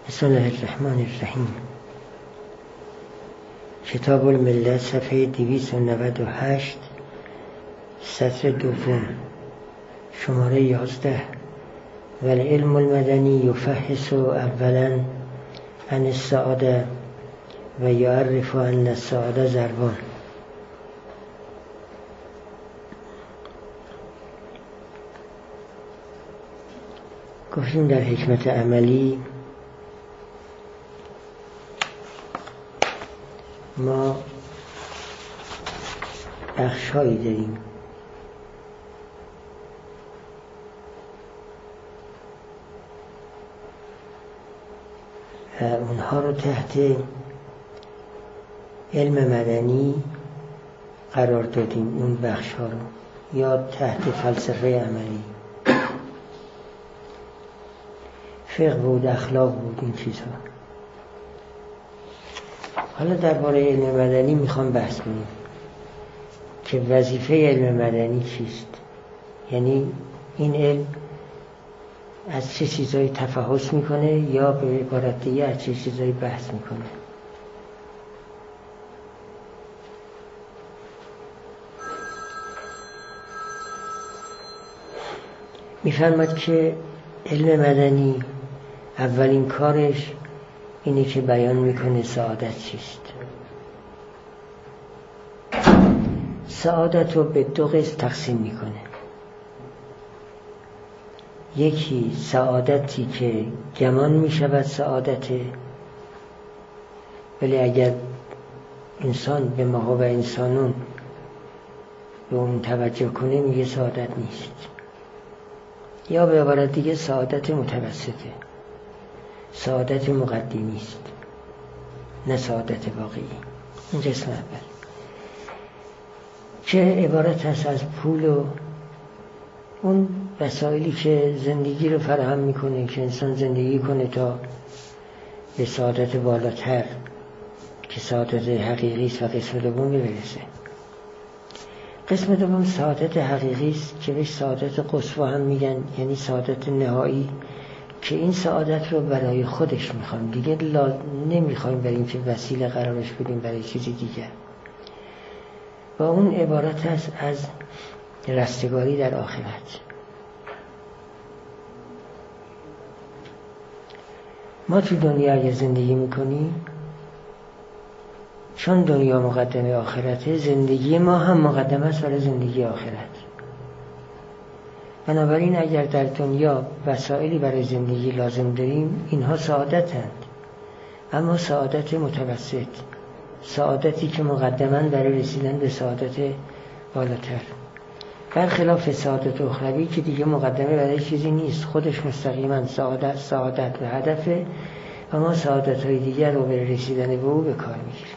بسم الله الرحمن الرحیم. کتاب الملت صفحه 298 سطر دوم شماره 11. والعلم المدنی یفحص اولا عن السعاده و یعرف ان السعاده ضربان. گفتیم در حکمت عملی ما بخش‌هایی داریم و اونها رو تحت علم مدنی قرار دادیم، اون بخش‌ها رو، یا تحت فلسفه عملی، فقه بود، اخلاق بود، این چیزها. حالا درباره علم مدنی میخوام بحث کنیم که وظیفه علم مدنی چیست، یعنی این علم از چه چیزایی تفحص میکنه یا به عبارت دیگه از چه چیزایی بحث میکنه. میفرماد که علم مدنی اولین کارش اینه که بیان میکنه سعادت چیست. سعادت رو به دو قسم تقسیم میکنه. یکی سعادتی که گمان میشود سعادته، ولی اگر انسان به ما و انسانون به اون توجه کنه میگه سعادت نیست. یا به عبارت دیگه سعادت متوسطه، سعادت مقدمی است، نه سعادت واقعی. این قسم اول که عبارت است از پول و اون وسایلی که زندگی رو فراهم میکنه که انسان زندگی کنه تا به سعادت بالاتر که سعادت حقیقی است و قسم دوم برسه. قسم دوم سعادت حقیقی است که بهش سعادت قصوا هم میگن، یعنی سعادت نهایی، که این سعادت رو برای خودش میخوایم، دیگه نمیخوایم بریم که وسیله قرارش بدیم برای چیزی دیگه. و اون عبارت است از رستگاری در آخرت. ما تو دنیا اگه زندگی میکنیم، چون دنیا مقدمه آخرته، زندگی ما هم مقدمه است برای زندگی آخرت. بنابراین اگر در دنیا وسایلی برای زندگی لازم داریم، اینها سعادتند، اما سعادت متوسط، سعادتی که مقدماً برای رسیدن به سعادت بالاتر، برخلاف سعادت اخروی که دیگه مقدمه برای چیزی نیست، خودش مستقیما سعادت و هدفه و ما سعادت‌های دیگر رو برای رسیدن به او به کار میگیریم.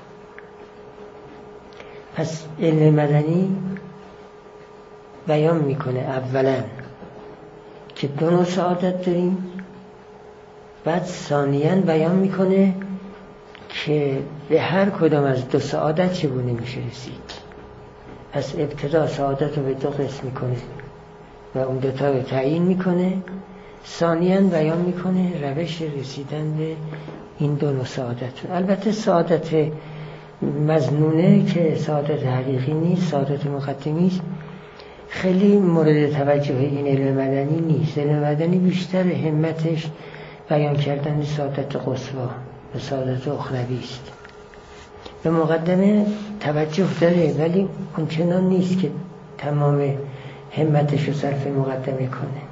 پس علم مدنی بیان میکنه اولا که دو نوع سعادت داریم، بعد ثانیاً بیان میکنه که به هر کدام از دو سعادت چگونه میشه رسید. پس ابتدا سعادت رو به دو قسم میکنه و اون دوتا رو تعیین میکنه، ثانیاً بیان میکنه روش رسیدن به این دو نوع سعادت. البته سعادت مظنونه که سعادت حقیقی نیست، سعادت مقدمی است، خیلی مورد توجه این علم مدنی نیست. علم مدنی بیشتر همتش بیان کردن سعادت قصوا و سعادت اخروی است. به مقدمه توجه داره ولی اونچنان نیست که تمام همتش رو صرف مقدمه کنه.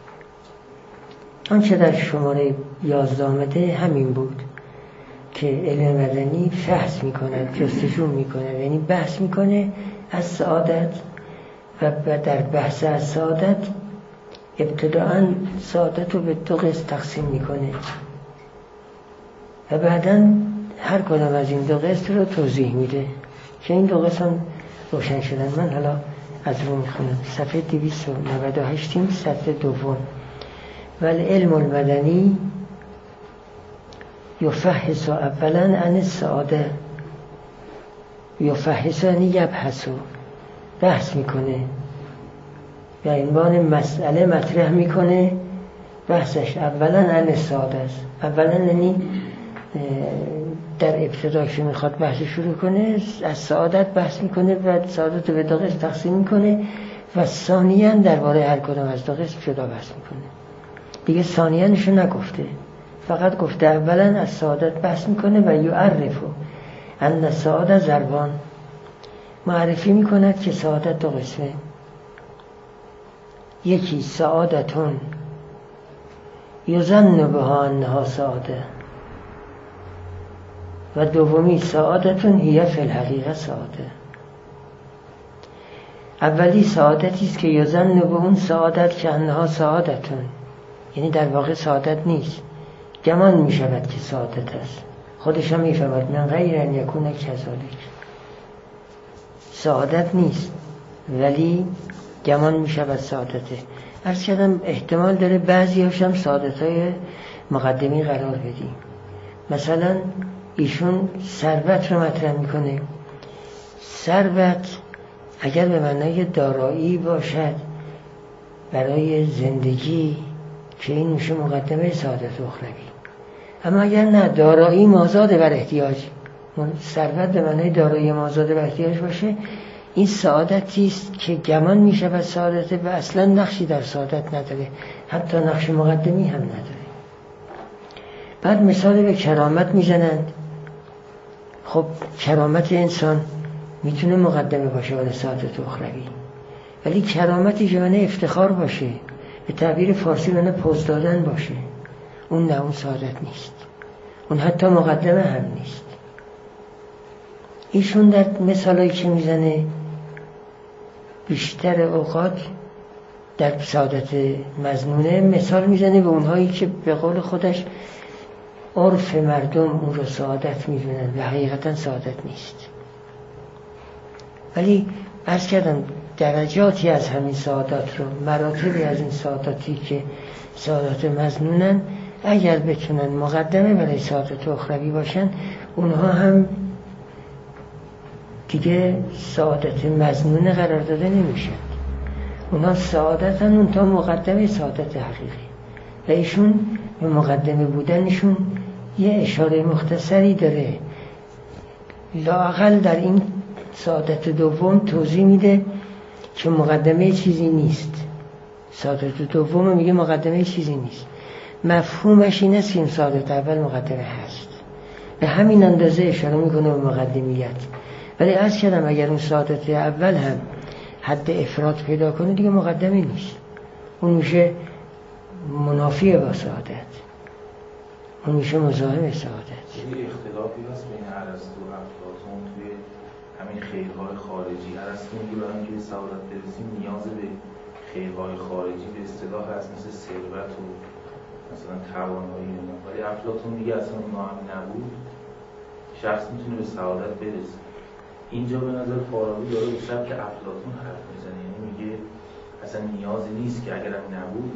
آنچه در شماره 11 آمده همین بود که علم مدنی فحص میکنه، جستجو میکنه، یعنی بحث میکنه از سعادت و در بحث از سعادت ابتداءً سعادت رو به دو قسم تقسیم میکنه و بعداً هر کدام از این دو قسم رو توضیح میده که این دو قسم روشن شدن. من حالا از رو میخونم. صفحه 298 سطر دوم. والعلم المدنی یفحص اولا عن السعاده. یفحص یعنی یبحث، بحث میکنه، به عنوان مسئله مطرح میکنه بحثش اولا عن سعادت است. اولا یعنی در ابتدا که میخواد بحث شروع کنه از سعادت بحث میکنه و سعادت به دو قسم تقسیم میکنه و ثانیاً درباره هر کدام از دو قسم جدا بحث میکنه. دیگه ثانیاًشو نگفته، فقط گفته اولا از سعادت بحث میکنه و یعرفو ان سعادت ضربان، معرفی میکند که سعادت دو قسمه. یکی سعادتون یظن بها انها سعاده و دومی سعادتون هی فی الحقیقه سعاده. اولی سعادتی است که یظن به اون سعادت که انها سعادتون، یعنی در واقع سعادت نیست، گمان می شود که سعادت است، خودش هم می فهمد من غیر ان یکون کذالک، سعادت نیست ولی گمان می شود سعادته. عرض کردم احتمال داره بعضی هاشم سعادت های مقدمی قرار بدیم. مثلا ایشون ثروت رو مطرح میکنه. ثروت اگر به معنای دارایی باشد برای زندگی که این میشه مقدمه سعادت اخروی، اما اگر نه دارایی مازاد بر احتیاج، ثروت به معنای دارایی مازاد بر احتیاج باشه، این سعادتی است که گمان میشه و سعادت و اصلا نقشی در سعادت نداره، حتی نقش مقدمی هم نداره. بعد مثال به کرامت میزنند. خب کرامت انسان میتونه مقدمه باشه برای سعادت اخروی، ولی کرامتی که معنی افتخار باشه، به تعبیر فارسی معنی پوز دادن باشه، اون نه، اون سعادت نیست، اون حتی مقدمه هم نیست. ایشون در مثالایی که میزنه بیشتر اوقات در سعادت مظنونه مثال میزنه به اونهایی که به قول خودش عرف مردم اون رو سعادت میدونن و حقیقتا سعادت نیست. ولی عرض کردم درجاتی از همین سعادت رو، مراتبی از این سعادتی که سعادت مظنونن، اگر بتونن مقدمه برای سعادت اخروی باشن، اونها هم دیگه سعادت مظنونه قرار داده نمیشن. اونها سعادتن، اون تا مقدمه سعادت حقیقی. و ایشون به مقدمه بودنشون یه اشاره مختصری داره، لااقل در این سعادت دوم توضیح میده که مقدمه چیزی نیست. سعادت دوم میگه مقدمه چیزی نیست، مفهومش این است که این سعادت اول مقدمه هست، به همین اندازه اشاره میکنه به مقدمیت. ولی عرض کردم اگر اون سعادت اول هم حد افراد پیدا کنه دیگه مقدمه نیست، اون میشه منافی با سعادت، اون میشه مزاحم سعادت. یه اختلافی هست بین ارسطو و افلاطون توی همین خیرهای خارجی. ارسطو میگه برای اینکه سعادت برسیم نیاز به خیرهای خارجی به اصطلاح هست، مثل ثروت و مثلا توانایی، ولی افلاطون میگه اصلا اونها هم نبود، شخص میتونه به سعادت برسه. اینجا به نظر فارابی داره به سبک افلاطون حرف میزنه، یعنی میگه اصلا نیازی نیست که اگرم نبود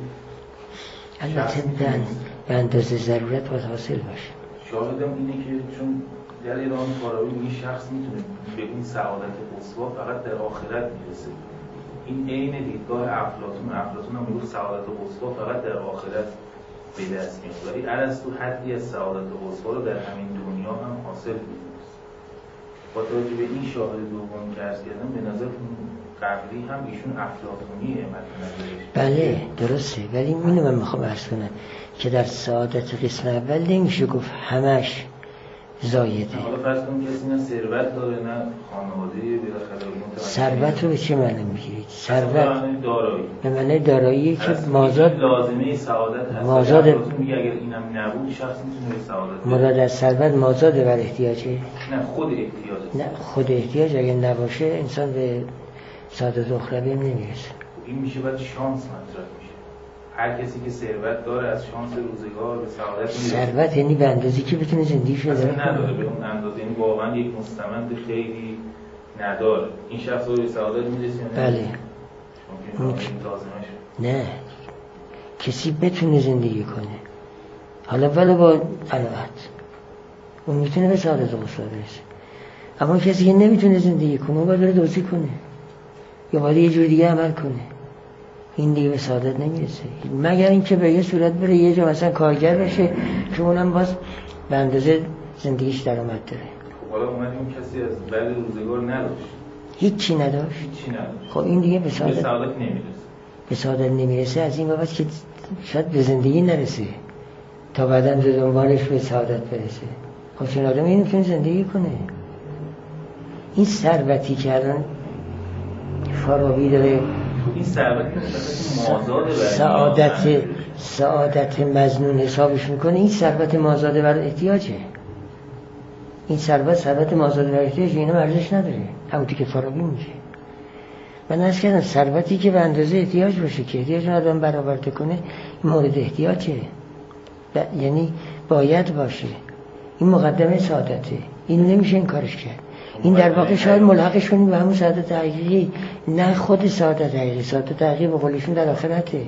البته به اندازه ضرورت باید حاصل باشه. شاهدم اینه که چون در ایران فارابی میگه شخص میتونه به اون سعادت قصوا فقط در آخرت میرسه. این عین دیدگاه افلاطون هم میگه سعادت قصوا فقط در آخرت به دست میاد، ولی ارسطو حدی از سعادت قصوا رو در همین دنیا هم حاصل می‌کنه. با توجه به این شاهد دوم که عرض کردم به نظر قبلی هم ایشون افلاطونیه متنظرش. بله درسته، ولی اینو من میخوام عرض کنم که در سعادت قسم اول نمیشه گفت همش زایده. حالا فرض کنیم کسی نه ثروت داره نه خانواده بالاخره ثروت رو به چه معنی میگیرید؟ ثروت دارایی به معنی دارایی که مازاد لازمه سعادت هست. مازاد میگه اگر اینم نبود شخص میتونه به سعادت مراد از ثروت مازاد بر احتیاجه؟ نه خود احتیاج. نه خود احتیاج اگر نباشه انسان به سعادت اخروی نمیرسه. این میشه بعد شانس مطرح میشه. هر کسی که ثروت داره از شانس روزگار به سعادت میرسه. ثروت یعنی به اندازه‌ای که بتونه زندگیشو اصلا کنه. نداره به اون اندازه، یعنی واقعا یک مستمند خیلی نداره. این شخص رو به سعادت میرسه یا نه؟ بله. ممکنه نه کسی بتونه زندگی کنه، حالا ولی با قناعت، اون میتونه به سعادت قصوا برسه. اما کسی که نمیتونه زندگی کنه اون باید بره دزدی کنه یا باید یه جور دیگه عمل کنه. این دیگه به سعادت نمیرسه، مگر اینکه به یه صورت بره یه جا مثلا کارگر بشه که اونم باز به اندازه زندگیش درآمد داره. خب حالا اومدیم کسی از بعد روزگار نداشت، هیچی نداشت. خب این دیگه به سعادت نمیرسه. به سعادت نمیرسه. از این بابت که شاید به زندگی نرسه تا بعداً به دنبالش به سعادت برسه. خب چون آدم این میتونه زندگی کنه. این ثروتی که الان فارابی داره، این ثروت سعادت مظنون حسابش میکنه، این ثروت مازاده بر احتیاجه. این ثروت مازاده بر احتیاجه، اینا ارزش نداره. همونطور که فارابی میگه. من عرض کردم ثروتی که به اندازه احتیاج باشه، که احتیاج آدم برآورده کنه، این مورد احتیاجه، یعنی باید باشه. این مقدمه سعادته، این نمیشه این کارش کرد. این در واقع شاید ملحقش کنیم به همون سعادت حقیقی، نه خود سعادت حقیقی. سعادت حقیقی به قولشون در آخرته.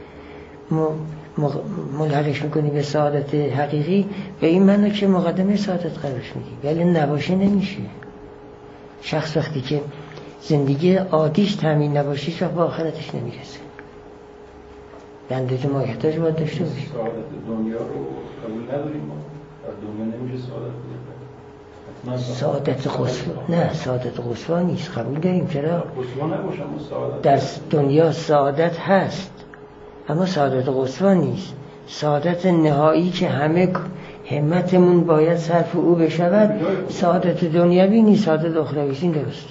ملحقش میکنی به سعادت حقیقی به این معنی که مقدمه سعادت قرارش میدی، ولی نباشه نمیشه. شخص وقتی که زندگی عادیش تامین نباشه شخص به آخرتش نمیرسه. به اندازه ما احتیاج باید داشته باشیم. سعادت دنیا رو قبول نداریم ما. دنیا نمیشه سعادت بده. سعادت قصوا نه، سعادت قصوا نیست. قبول داریم. چرا؟ قصوا نباشه سعادت. در دنیا سعادت هست اما سعادت قصوا نیست. سعادت نهایی که همه همتمون باید صرف او بشود سعادت دنیوی نیست، سعادت اخروی. این درست.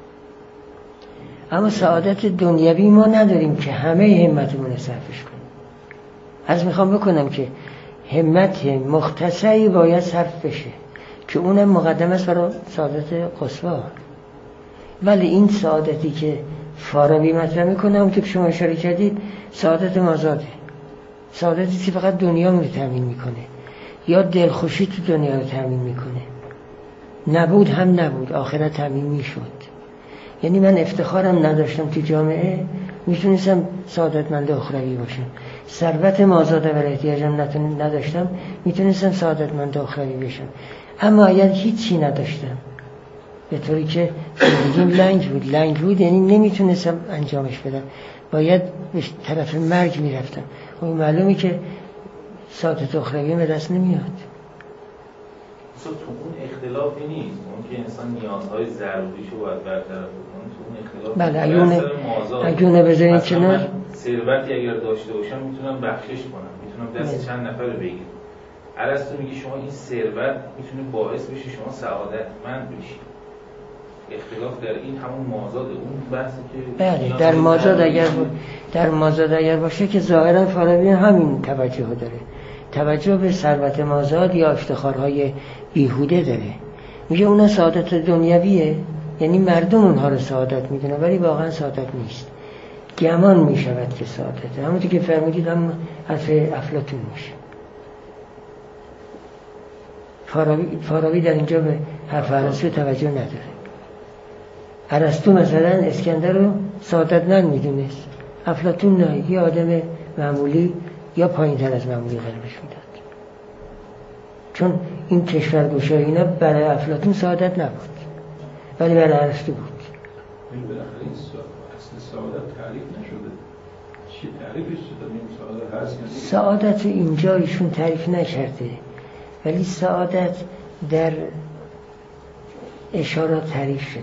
اما سعادت دنیوی ما نداریم که همه همتمون صرفش کنیم. از میخوام بکنم که همت مختصری باید صرف بشه که اونم مقدم است برای سعادت قصوا. ولی این سعادتی که فارابی مطرح میکنه، همونطور که شما اشاره کردید، سعادت مازاده، سعادتی که فقط دنیا رو تامین میکنه یا دلخوشی تو دنیا رو تامین میکنه. نبود هم نبود، آخرت تامین میشد. یعنی من افتخارم نداشتم تو جامعه، میتونستم سعادتمند اخروی باشم. ثروت مازاده و احتیاجم نداشتم، میتونستم سعادتمند اخروی بشم. اما اگر هیچی نداشتم، به طوری که زندگیم لنگ بود یعنی نمیتونستم انجامش بدم، باید به طرف مرگ میرفتم. خب معلومه که سعادت اخروی به دست نمیاد. تو اون اختلافی نیست، اون که انسان نیازهای ضروریشو باید برطرف کنه، تو اون اختلاف بله. اگونه بذارین کنار، ثروتی اگر داشته باشم میتونم بخشش کنم، میتونم دست چند نفر رو بگیرم. ارسطو میگه شما این ثروت میتونه باعث بشه شما سعادتمند بشید. اختلاف در این همون مازاد، اون بحثی که بله در مازاد اگر باشه که ظاهرا فارابی همین توجه داره، توجه به ثروت مازاد یا افتخارهای بیهوده داره. میگه اون سعادت دنیویه، یعنی مردم اونها رو سعادت میدونه ولی واقعا سعادت نیست، گمان میشود که سعادته. همونطور که فرمودید هم حرف افلاطون میشه. فارابی در اینجا به حرف ارسطو توجه نداره. ارسطو مثلا اسکندر رو سعادتمند میدونست، افلاطون نه، یه آدم معمولی یا پایین تر از معمولی قرارش میداد. چون این کشورگشایی اینا برای افلاطون سعادت نبود ولی برای ارسطو بود. این بالاخره این اصل سعادت تعریف نشده. چی تعریفش شده؟ این سعادت هست؟ سعادت اینجا ایشون تعریف نکرده ولی سعادت در اشارات تعریف شده.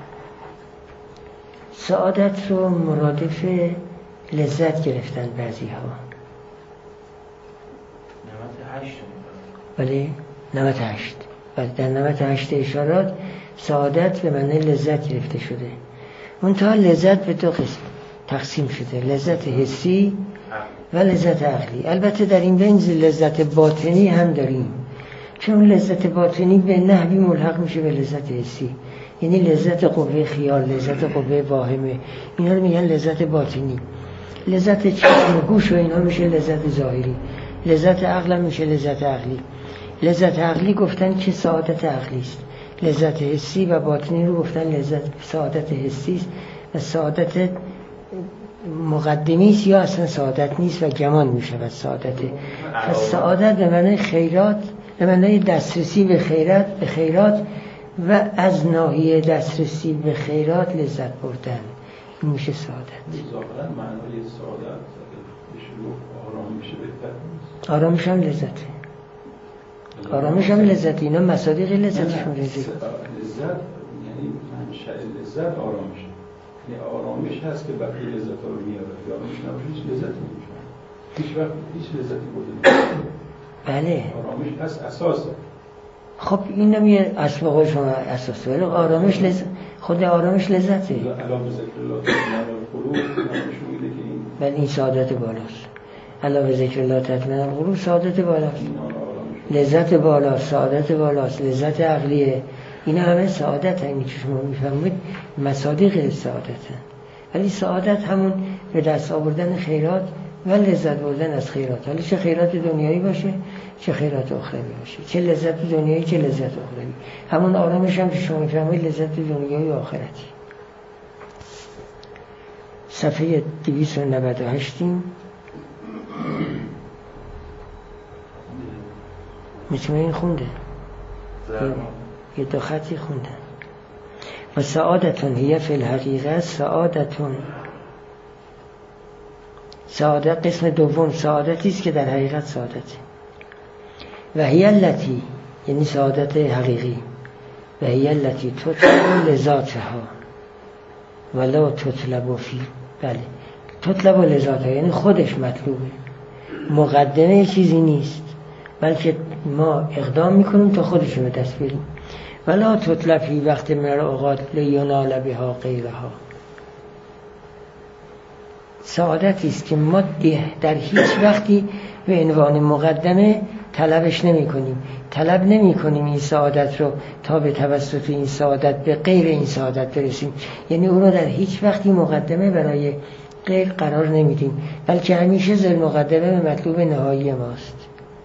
سعادت رو مرادف لذت گرفتن بعضی ها. 98 ولی 98 و در 98 اشارات سعادت به معنی لذت گرفته شده. منتها لذت به دو قسم تقسیم شده، لذت حسی و لذت عقلی. البته در این بین لذت باطنی هم داریم، چون لذت باطنی به نحوی ملحق میشه به لذت حسی، یعنی لذت قوه خیال، لذت قوه واهمه، اینا رو میگن لذت باطنی. لذت چشم و گوش و اینا میشه لذت ظاهری. لذت عقل میشه لذت عقلی. لذت عقلی گفتن که سعادت عقلی است، لذت حسی و باطنی رو گفتن لذت سعادت حسی است و سعادت مقدمی است یا اصلا سعادت نیست و گمان میشود سعادته. پس سعادت به معنی خیرات، به معنی دسترسی به خیرات و از ناحیه دسترسی به خیرات لذت بردن، این میشه سعادت. ظاهرا معنای سعادت بشه آرامش بهتر نیست. آرامش هم لذته. آرامش هم لذت. اینا مصادیق لذتشون رزق. لذت یعنی منشأ لذت آرامش. یعنی آرامش هست که وقتی لذت رو میاره. آرامش نباشه هیچ لذتی نمیشه. هیچ وقت هیچ لذتی برده نمیشه. بله. آرامش هست اساسه. خب این نمیه اسباب شما اساسه. ولی آرامش لذت. خود آرامش لذته. علاوه ذکر الله تطمئن القلوب نشون میده که این ولی این سعادت بالاست. علاوه ذکر الله تطمئن القلوب سعادت بالاست. لذت بالاست، سعادت بالاست، لذت عقلیه. اینا همه سعادت هست. اینی که شما میفهمید مصادیق سعادت هست. ولی سعادت همون به دست آوردن خیرات و لذت بردن از خیرات. حالا چه خیرات دنیایی باشه چه خیرات اخروی باشه، چه لذت دنیایی چه لذت اخروی. همون آرامش هم که شما میفهمید لذت دنیایی و آخرتی. صفحه 298 مثل این خونده یه دو خطی خونده. و سعادتون هی فی الحقیقه سعادتون، سعادت قسم دوم سعادتی است که در حقیقت سعادته. و هی التی یعنی سعادت حقیقی. و هی التی تطلب لذاتها ولا تطلب فی. بله تطلب لذاتها یعنی خودش مطلوبه، مقدمه چیزی نیست، بلکه ما اقدام میکنیم تا خودش رو به دست بریم. ولا تطلب فی وقت من اوقات لینال بها غیرها. سعادتی است که ما در هیچ وقتی به عنوان مقدمه طلبش نمی کنیم. طلب نمی کنیم این سعادت رو تا به توسط این سعادت به غیر این سعادت برسیم. یعنی او رو در هیچ وقتی مقدمه برای غیر قرار نمیدیم، بلکه همیشه ذل مقدمه به مطلوب نهایی ماست.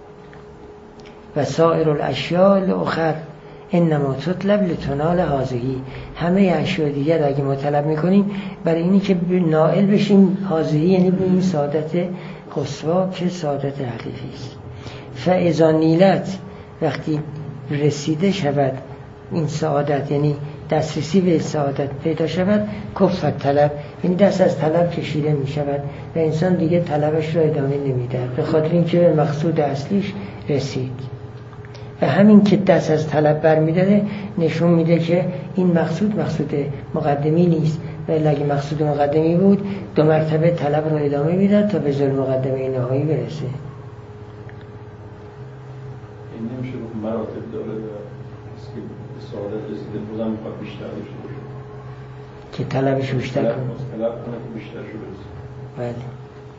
و سایر الاشیاء الاخر انما تطلب لتنال هذهی. همه اشیاء دیگر اگه ما طلب میکنیم برای اینی که نائل بشیم هذهی، یعنی به این سعادت قصوا که سعادت حقیقی است. فاذا نیلت وقتی رسیده شود این سعادت، یعنی دسترسی به سعادت پیدا شود، کفت طلب یعنی دست از طلب کشیده می شود و انسان دیگه طلبش را ادامه نمیده، به خاطر اینکه به مقصود اصلیش رسید. و همین که دست از طلب برمی‌داره نشون میده که این مقصود مقدمی نیست، ولی اگه مقصود مقدمی بود 2 مرتبه طلب رو ادامه میداد تا به ذل مقدمه نهایی برسه. این نمیشه مراتب داره که سعادت رسیده بودن میخواد بیشتر داشته باشه که طلبش بیشتر کنه، طلب کنه که بیشتر شو برسه. بله.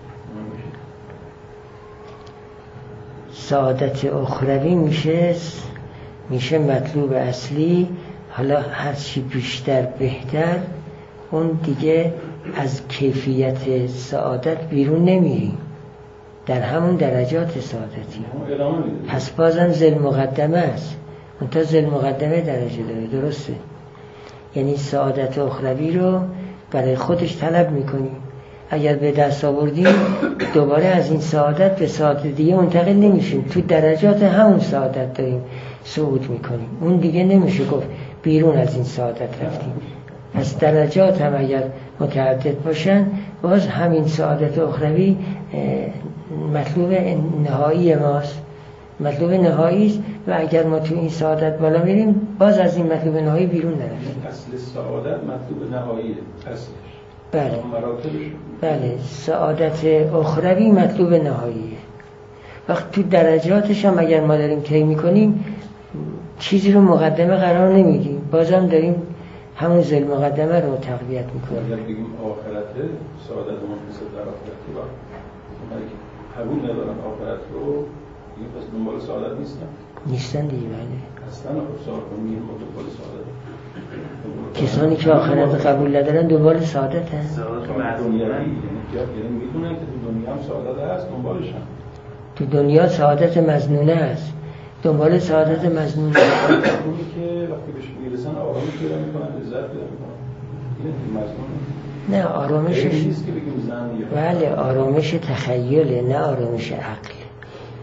سعادت اخروی میشه مطلوب اصلی. حالا هرچی بیشتر بهتر، اون دیگه از کیفیت سعادت بیرون نمیریم، در همون درجات سعادتی. پس بازم ذل مقدمه است، اون تا ذل مقدمه درجه داره، درسته؟ یعنی سعادت اخروی رو برای خودش طلب میکنیم. اگر به دست آوردیم دوباره از این سعادت به سعادت دیگه منتقل نمیشیم، تو درجات همون سعادت داریم صعود میکنیم. اون دیگه نمیشه گفت بیرون از این سعادت رفتیم. پس درجات هم اگر متعدد باشن، باز همین سعادت اخروی مطلوب نهایی ماست، مطلوب نهایی است. و اگر ما تو این سعادت بالا میریم، باز از این مطلوب نهایی بیرون نرفتیم. اصل سعادت مطلوب نهاییه اصلش. بله سعادت اخروی مطلوب نهاییه. وقت تو درجاتش هم اگر ما داریم طی میکنیم، چیزی رو مقدمه قرار نمیدیم، بازم داریم همون ذل مقدمه رو تقویت میکنیم. اگر بگیم آخرته سعادت ما مثل در آخرتی وقت قبول ندارن آخرت رو، این پس دنبال سعادت نیستن دیگه. بله اصلا سعادت دنبال سعادت. کسانی که آخرت قبول ندارن دنبال سعادت هست. سعادت معنوی یعنی میدونن که تو دنیا هم سعادت هست، دنبالشن. تو دنیا سعادت مظنونه است، دنبال سعادت مظنونه. اونی که وقتی بهش میرسن آرامش پیدا میکنن، لذت پیدا میکنن. این مظنونه. نه آرامش نیست که بگیم زن. بله آرامش تخیله، نه آرامش عقل.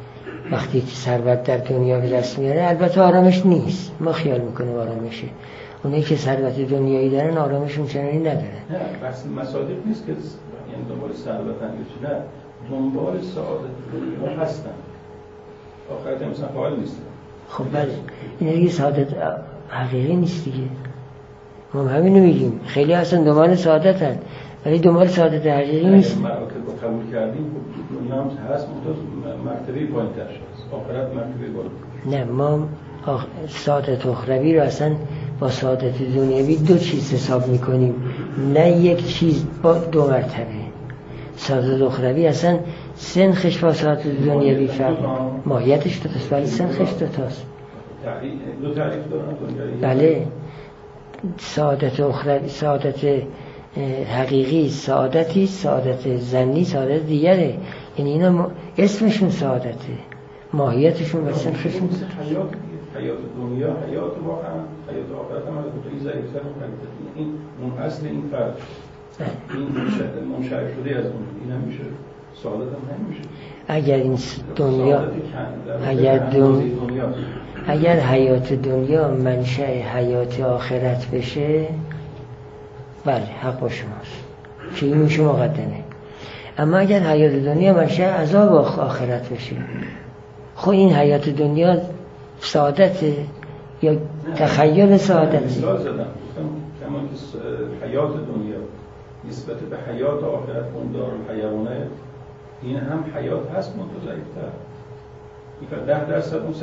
وقتی که ثروت در دنیا به دست میاره البته آرامش نیست، ما خیال میکنیم آرامشه. اونایی که ثروت دنیایی دارن آرامشون چنانی ندارن. نه بحث مصادیق نیست که یعنی دنبال ثروتن یا چی، نه دنبال سعادت دنیا هستن، آخرت هم مثلا فعال نیستن. خب بله این دیگه سعادت حقیقی نیست دیگه. ما همینو میگیم خیلی اصلا دنبال سعادت هست ولی دنبال سعادت حقیقی نیست. ما که قبول کردیم دنیا هم هست مرتبه پایین‌ترش هست، آخرت مرتبه بالاتر. نه ما سعادت اخروی رو اصلا با سعادت دنیوی دو چیز حساب میکنیم، نه یک چیز با دو مرتبه. سعادت اخروی اصلا سنخش با سعادت دنیوی فرق، ماهیتش دو تاست ولی سنخش دو تاست. دو تعریف دارن دنیایی. بله سعادت اخروی، سعادت حقیقی سعادتی، سعادت ظنی سعادت دیگره. یعنی اینا اسمشون سعادته، ماهیتشون و سنخشون حیات دنیا، حیات واقعا، حیات آخرت هم البته این ضعیف‌تر این اون اصل این فرق، این منشأ شده از اون، این هم میشه سعادت هم نمیشه. اگر این دنیا اگر حیات دنیا منشأ حیات آخرت بشه بله حق با شماست که این میشه مقدمه. اما اگر حیات دنیا منشأ عذاب آخرت بشه، خب این حیات دنیا سعادته یا تخیل سعادته؟ مثال زدم کما که حیات دنیا نسبت به حیات آخرت اون دارالحیوانه، این هم حیات هست منتظریفتر، این 10% اون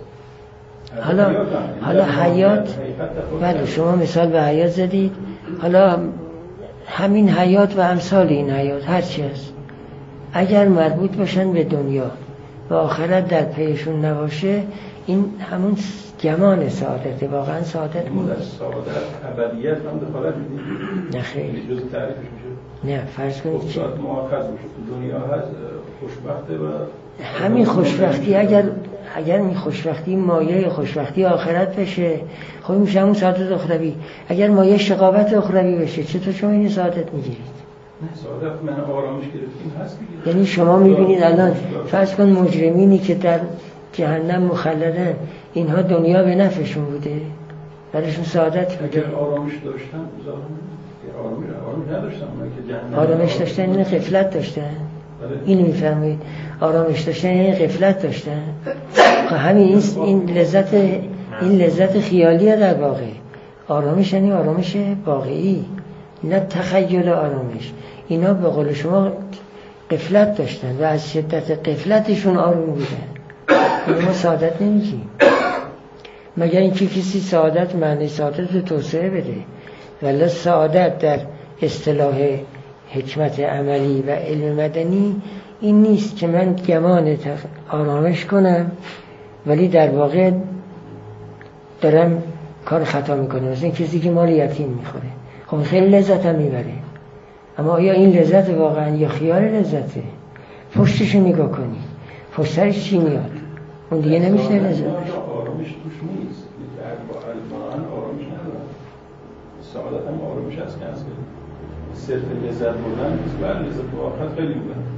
100%. حالا حیات بله شما مثال به حیات زدید، حالا همین حیات و امثال این حیات هرچی هست اگر مربوط باشن به دنیا و آخرت در پیشون نباشه این همون گمان سعادته، واقعا سعادت نیست. سعادت ابدیت هم دخالت میدید؟ نه خیلی جزء تعریفش میشه؟ نه فرض کنید که مؤاخذ میشه دنیا هست خوشبخته و همین خوشبختی اگر این خوشبختی مایه خوشبختی آخرت بشه خب میشه همون سعادت اخروی. اگر مایه شقاوت اخروی بشه چطور شما این سعادت میگیرید؟ نه سعادت من آرامش گرفتیم هست دیگه. یعنی شما میبینید الان فرض کن مجرمینی که در جهنم مخلدن اینها دنیا به نفعشون بوده، برایشون سعادت بوده. اگر آرامش داشتن آرامش نداشتن اونایی که جهنم آرامش داشتن این غفلت داشتن. اینو میفرمایید آرامش داشتن این غفلت داشتن. همین این لذت خیالیه در واقع. آرامش یعنی آرامش واقعی نه تخیل آرامش. اینا به قول شما غفلت داشتن و از شدت غفلتشون آروم بودن. ما سعادت نمیگیم مگر اینکه کسی سعادت معنی سعادت رو توسعه بده، ولی سعادت در اصطلاح حکمت عملی و علم مدنی این نیست که من گمان آرامش کنم ولی در واقع دارم کار خطا میکنم. مثلا کسی که مال یتیم میخوره خب خیلی لذت هم میبره، اما آیا این لذت واقعا یا خیال لذته؟ پشتشو نگاه کنی پشترش چی میاد؟ اون دیگه نمیشه لذت. آرامش توش نیست، الان آرامش ندارم. سعادت هم آرامش هست که هست صرف لذت بردن نیست، بله لذت واقعا خیلی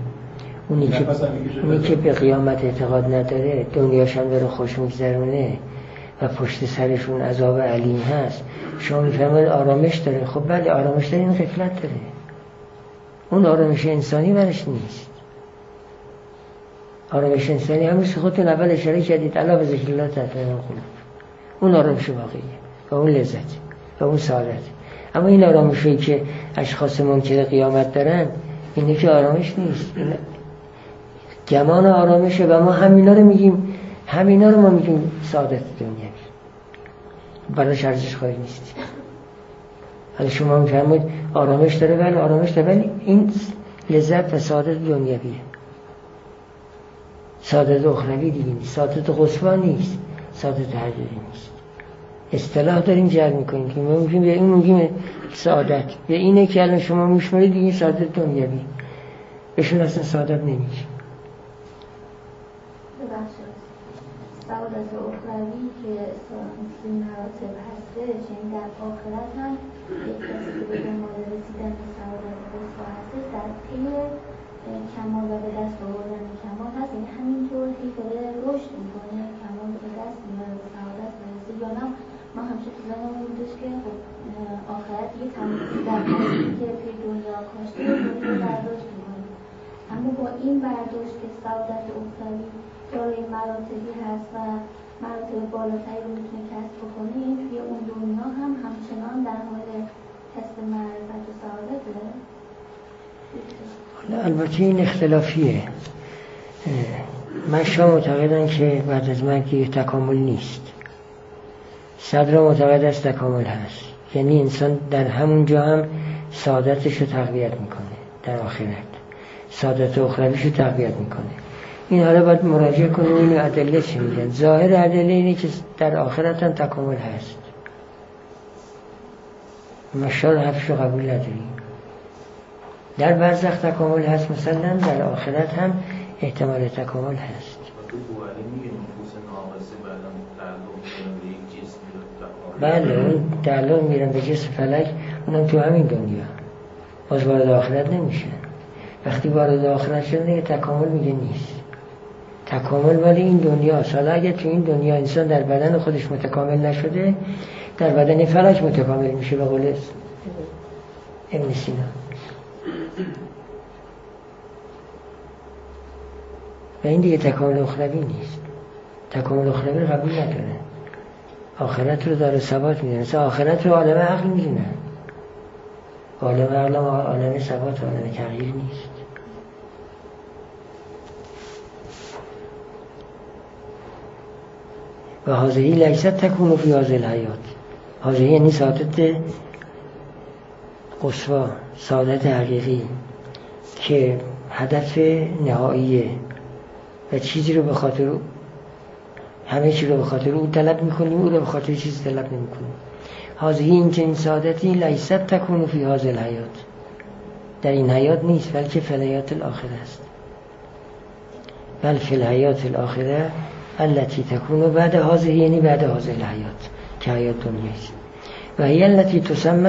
بودن. اونی که به قیامت اعتقاد نداره دنیاش هم داره خوش میگذرونه و پشت سرشون عذاب علیم هست، شما میفهمید آرامش داره. خب بله آرامش داره، این غفلت داره. اون آرامش انسانی برش نیست. آرامش انسانی همونش خودتون اول اشاره کردید الا به ذکر الله تطمئن القلوب، اون آرامش واقعیه و اون لذت و اون سعادت. اما این آرامشی که اشخاص منکر قیامت دارن اینه که آرامش نیست، این گمان آرامشه و ما همینا رو ما میگیم سعادت دنیوی، براش ارزش قائل نیستیم. حالا شما میفرمایید آرامش داره، ولی آرامش داره ولی این لذت و سعادت دنیویه، سعادت اخروی دیگه نیست، سعادت قصوی نیست، سعادت حقیقی نیست. اصطلاح داریم جعل میکنیم که ما میگیم به این میگیم سعادت، به اینه که الان شما میشمارید دیگه سعادت دنیوی، بهشون اصلا سعادت نمیشه. سعادت اخروی که این مراتب هستش، یعنی در آخرت هم یک کسی که به دنبال رسیدن به سعادت قصوی هستش در پی کمال و به دست آوردن کمال هست، یعنی همینطور که داره رشد میکنه کمال به دست میاره به سعادت برسه، یا نه ما همیشه تو ذهنمون بودش که آخرت یه تمامی که توی دنیا کاشته دنیا برداشت میکنه. اما با این برداشت که سعادت اخروی دارای مراتبی هست و مراتب بالاتری رو میتونه کسب بکنه، این توی اون دنیا هم همچنان در حال کسب معرفت و سعادته. البته این اختلافیه. من شما معتقدن که بعد از مرگ تکامل نیست، صدر معتقد است تکامل هست، یعنی انسان در همون جا هم سعادتش رو تقویت میکنه، در آخرت سعادت اخرویش رو تقویت میکنه. این حالا باید مراجعه کنیم این ادله چی میگن. ظاهر ادله اینه که در آخرت هم تکامل هست. مشال حرفش رو قبول نداریم. در برزخ تکامل هست، مثلا در آخرت هم احتمال تکامل هست. بله، اون تعلق میرن به جسم فلک، اونم تو همین دنیا، باز وارد آخرت نمیشه. وقتی وارد آخرت شده دیگه تکامل میگه نیست. تکامل ولی این دنیا. حالا اگه تو این دنیا انسان در بدن خودش متکامل نشده، در بدن فلک متکامل میشه به قول ابن سینا. و این دیگه تکامل اخروی نیست. تکامل اخروی رو قبول نداره. آخرت رو داره ثبات میدونه. مثلا آخرت رو عالم عقل میدونه. عالم عقل عالم ثبات، عالم تغییر نیست. و حاضری لیست تکون فی هذه الحیات. حاضری یعنی سعادت قصوا، سعادت حقیقی که هدف نهاییه و چیزی رو به خاطر همه چی رو به خاطر او طلب میکنیم، او رو به خاطر چیزی طلب نمیکنیم. حاضری این که این سعادتی لیست تکون فی هذه الحیات، در این حیات نیست بلکه فی الحیات الاخره است. بل فی الحیات الاخره التي تكون بعد هذه، یعنی بعد هذه الحیات که حیات دنیاست. و هی التي تسمى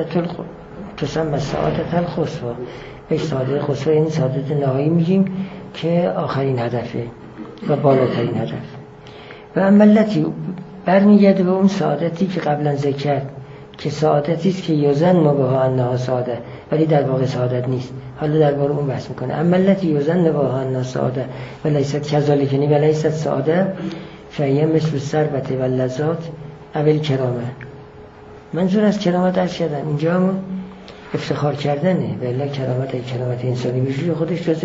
السعادة القصوى. بهش سعادت قصوى یعنی سعادت نهایی میگیم که آخرین هدفه و بالاترین هدف. و اما التي برمیگرده به اون سعادتی که قبلا ذکر کرد که سعادتی است که یظن بها انها سعاده ولی در واقع سعادت نیست. حالا درباره اون بحث میکنه. اما التي یظن بها انها سعاده و لیست کذالک، یعنی و لیست سعاده، فهی مثل الثروة و اللذات او الکرامه. منظور از کرامت عرض کردن اینجا همون افتخار کردنه. ولی کرامت انسانی بجوری خودش جزء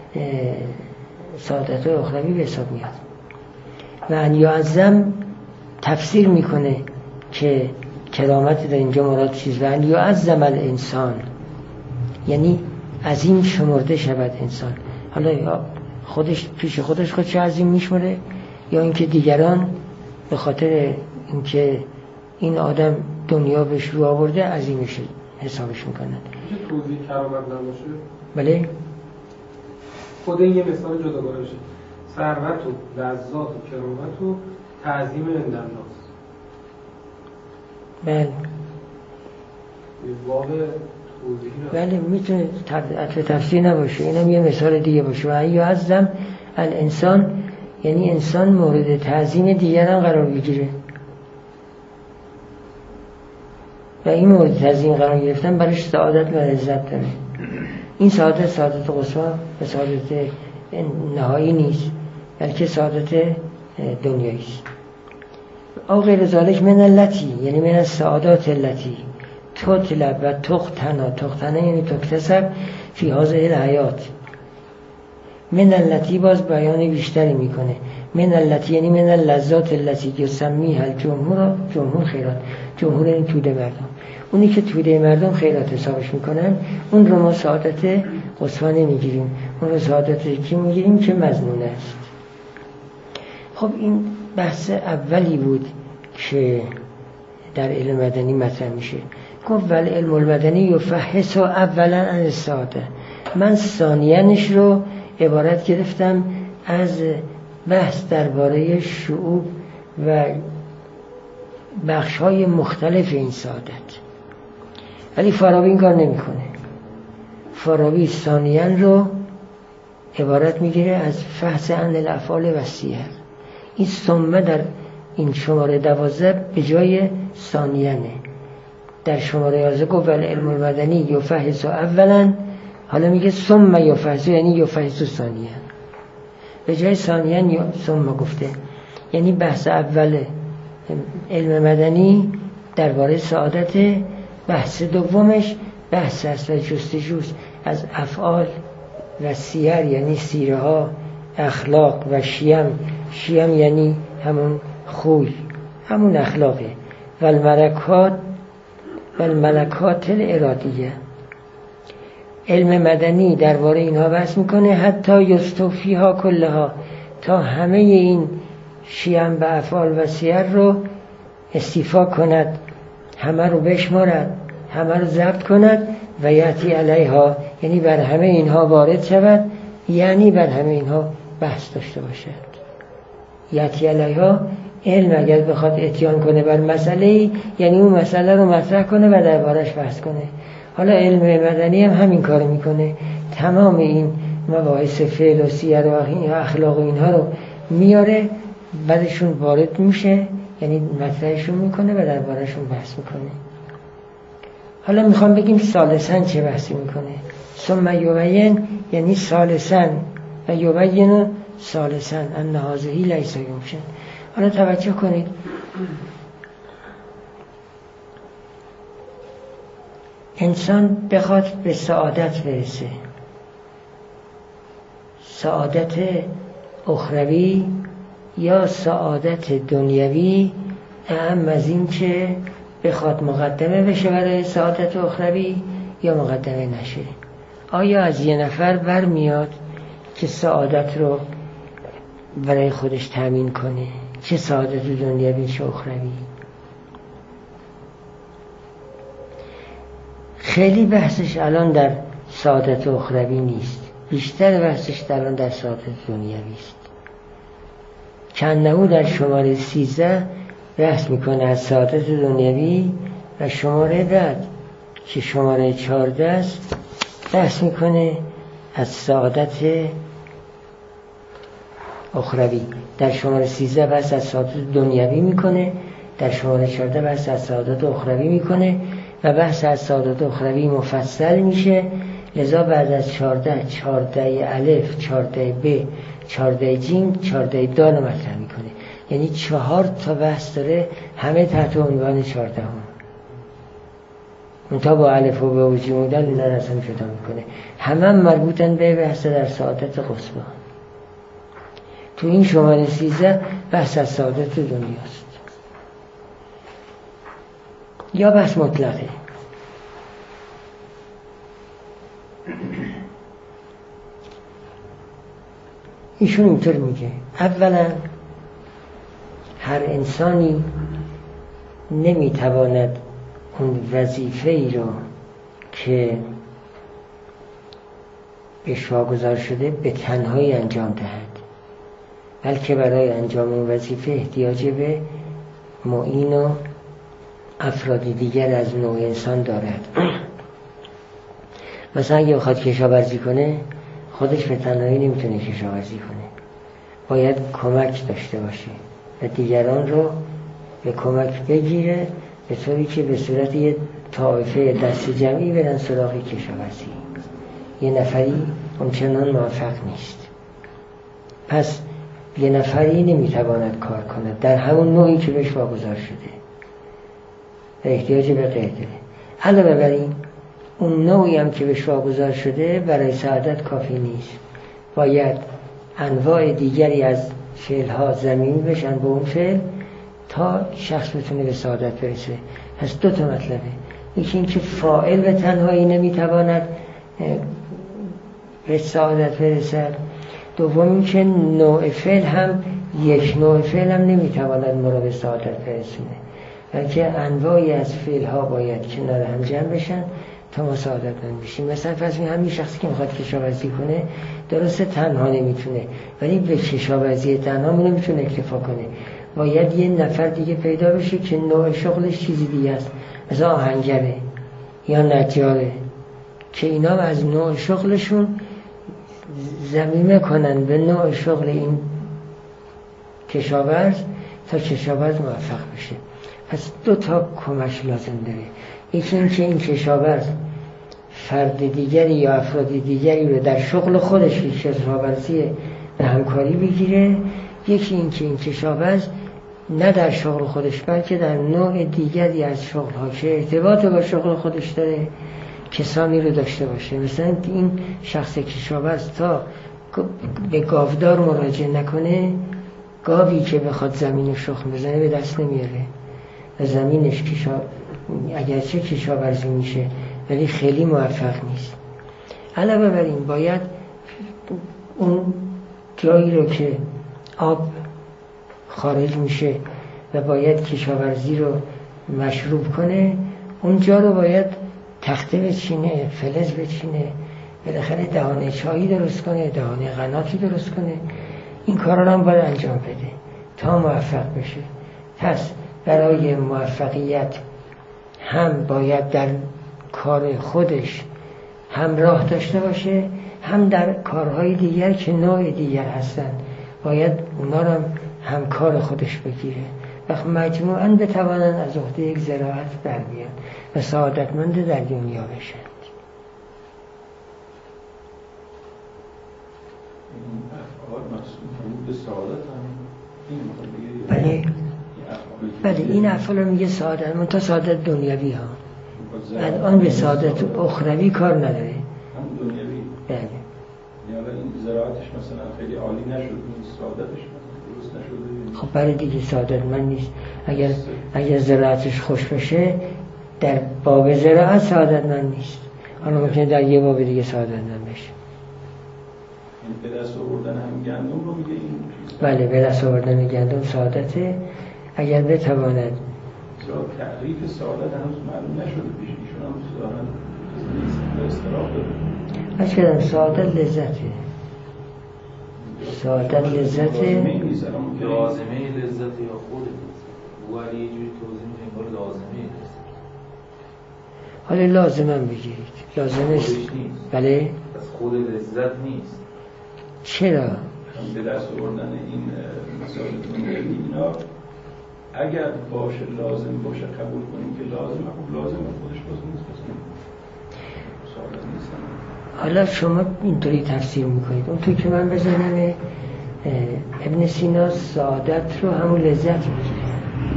سعادت اخروی به حساب میاد. و ان یعظم تفسیر میکنه که کرامت در اینجا مراد چیز. و ان یعظم الانسان یعنی عظیم شمرده شود انسان. حالا یا خودش پیش خودش عظیم میشمره، یا اینکه دیگران به خاطر اینکه این آدم دنیا بهش رو آورده عظیمش حسابش میکنن. میشه توضیح کرامت نباشه؟ بله، خود این یه مثال جداگانه شه. ثروت و لذات و کرامت و تعظیم عندالناس. بله واقع توضیحی بله میتونه تفسیر نباشه، اینم یه مثال دیگه باشه. و یا عظم الانسان یعنی انسان مورد تعظیم دیگران قرار بگیره. و این مورد تعظیم قرار گرفتن برایش سعادت و لذت داره. این سعادت قصوی و سعادت نهایی نیست بلکه سعادت دنیایی است. او غیر ذالک من التی، یعنی من السعادات التی تطلب و تختنا یعنی تکتسب فی هذه الحیات. من التی باز بیان بیشتری میکنه. من التی یعنی من اللذات التی یسمیها الجمهور، جمهور خیرات. جمهور این توده مردم، اونی که توده مردم خیرات حسابش میکنن، اون رو ما سعادت قصوی نمیگیریم، اون رو سعادت کی میگیریم که مظنون است. خب این بحث اولی بود که در علم مدنی مطرح میشه. گفت ولی علم المدنی یفحص اولا عن السعاده. من ثانیانش رو عبارت گرفتم از بحث درباره شعوب و بخش‌های مختلف این سعادت. ولی فارابی این کار نمی‌کنه. فارابی ثانیان رو عبارت میگیره از فحص عن الافعال و سیر. این ثمه در این شماره 12 به جای ثانیانه. در شماره 11 گفت العلم المدنی یفحص اولا، حالا میگه ثم یفحص، یعنی یفحص ثانیا. به جای ثانیا ثم گفته، یعنی بحث اول علم مدنی درباره سعادت، بحث دومش بحث است و جستجوست از افعال و سیر، یعنی سیره ها، اخلاق و شیم. شیم یعنی همون خوی، همون اخلاقه. و الملکات الارادیه. علم مدنی درباره اینها بحث میکنه، حتی یستوفیها کلها، تا همه این شیم و افعال و سیر رو استیفا کند، همه رو بشمارد، همه رو ضبط کند و یأتی علیها، یعنی بر همه اینها وارد شود، یعنی بر همه اینها بحث داشته باشد. یأتی علیها، علم اگر بخواد اتیان کنه بر مسئله، یعنی اون مسئله رو مطرح کنه و دربارش بحث کنه. حالا علم مدنی هم همین کار میکنه، تمام این مباحث فعل و سیر و اخلاق و اینها رو میاره، بعدشون وارد میشه، یعنی مطرحشون میکنه و دربارشون بحث میکنه. حالا میخوام بگیم ثالثاً چه بحثی میکنه. ثم یبین یعنی ثالثاً، و یبین ثالثاً ان هذه لیس یمکن. حالا توجه کنید، انسان بخواد به سعادت برسه، سعادت اخروی یا سعادت دنیوی، اهم از این که بخواد مقدمه بشه برای سعادت اخروی یا مقدمه نشه. آیا از یه نفر برمیاد که سعادت رو برای خودش تامین کنه، چه سعادت دنیوی چه اخروی؟ خیلی بحثش الان در سعادت اخروی نیست، بیشتر بحثش الان در سعادت دنیوی است. کنهو در شماره 13 بحث میکنه از سعادت دنیوی و شماره بعد که شماره 14 است بحث میکنه از سعادت اخروی. در شماره 13 بحث از سعادت دنیوی میکنه، در شماره 14 بحث از سعادت اخروی میکنه و بحث از سعادت اخروی مفصل میشه. لذا بعد از 14 الف، 14 ب، 14 جیم، 14 دال مطرح میکنه. یعنی 4 تا بحث داره، همه تحت عنوان 14 هم. اونتا با الف و ب و جیم و دال اینا رو اصلا جدا میکنه، همه مربوطن به بحث در سعادت قصبی. تو این شماره 13 بحث از سعادت دنیاست یا بحث مطلقه. ایشون اینطور میگه، اولا هر انسانی نمیتواند اون وظیفه ای رو که بهش واگذار شده به تنهایی انجام دهد، بلکه برای انجام اون وظیفه احتیاج به معین و افراد دیگر از نوع انسان دارد. مثلا اگه بخواد کشاورزی کنه، خودش به تنهایی نمیتونه کشاورزی کنه، باید کمک داشته باشه و دیگران رو به کمک بگیره، به طوری که به صورت یه طایفه دست جمعی برن سراغ کشاورزی. یه نفری همچنان موفق نیست، پس یه نفری نمیتواند کار کند در همون نوعی که بهش واگذار شده و احتیاج به غیر داره. علاوه بر این، اون نوعی هم که بهش واگذار شده برای سعادت کافی نیست، باید انواع دیگری از فعلها زمینی بشن به اون فعل تا شخص بتونه به سعادت برسه. پس 2 تا مطلبه، یکی این که فاعل به تنهایی نمیتواند به سعادت برسد، دوم این که نوع فعل هم، یک نوع فعل هم نمیتواند ما را به سعادت برسونه، بلکه انواعی از فعلها باید کنار هم جمع بشن تا ما سعادتمند بشیم. مثلا فرض کنید همین شخصی که میخواد کشاورزی کنه درسته تنها نمیتونه، ولی به کشاورزی تنها نمیتونه اکتفا کنه، باید یه نفر دیگه پیدا بشه که نوع شغلش چیزی دیگه است، مثلا آهنگره یا نجاره، که اینا از نوع شغلشون ضمیمه کنن به نوع شغل این کشاورز تا کشاورز موفق بشه. پس 2 تا کمک لازم داره. یکی این که این کشاورز فرد دیگری یا افراد دیگری رو در شغل خودش که کشاورزی به همکاری بگیره. یکی این که این کشاورز نه در شغل خودش بلکه در نوع دیگری از شغل‌ها که ارتباط با شغل خودش داره کسانی رو داشته باشه. مثلا این شخص کشاورز تا به گاودار مراجعه نکنه، گاوی که بخواد زمین شخم بزنه به دست نمیاره و زمینش اگرچه کشاورزی میشه ولی خیلی موفق نیست. علاوه بر این باید اون جایی رو که آب خارج میشه و باید کشاورزی رو مشروب کنه، اونجا رو باید تخته بچینه، فلز بچینه، بالاخره دهانه چایی درست کنه، دهانه قناتی درست کنه. این کارا رو هم باید انجام بده تا موفق بشه. پس برای موفقیت هم باید در کار خودش همراه داشته باشه، هم در کارهای دیگر که نوع دیگر هستن باید اونا رو هم کار خودش بگیره و مجموعاً بتوانند از عهده یک زراعت بر بیان و سعادتمند در دنیا بشن. بله این افعال رو میگه سعادت، منتها سعادت دنیوی ها، الان به سعادت اخروی کار نداره. هم دنیوی. بله. یعنی این زراعتش مثلا خیلی عالی نشد، این سعادتش درست نشده. خب برای دیگه سعادت من نیست. اگر زراعتش خوش بشه در باب زراعت سعادت من نیست، حالا ممکنه در یه باب دیگه سعادت من بشه. به دست آوردن هم گندم رو میگه این چیز. بله به دست آوردن گندم سعادته اگر بتواند. تعریف سعادت هنوز معلوم نشده پیش ایشون هم دارن استراحت داره. اش کردم سعادت لذته. سعادت لذته. لازمه لذت یا خود لذت. یه جوری توضیح میده انگار لازمه لذت. حالا لازمم بگیرید. لازمه نیست. بله. پس خود لذت نیست. چرا؟ به دست آوردن این مثال دنیوی اینا اگر باشه لازم باشه قبول کنیم که لازمه، خب لازمه خودش باز نیست. حالا شما اینطوری تفسیر میکنید. اونطور که من بزنم ابن سینا سعادت رو همون لذت میگیره،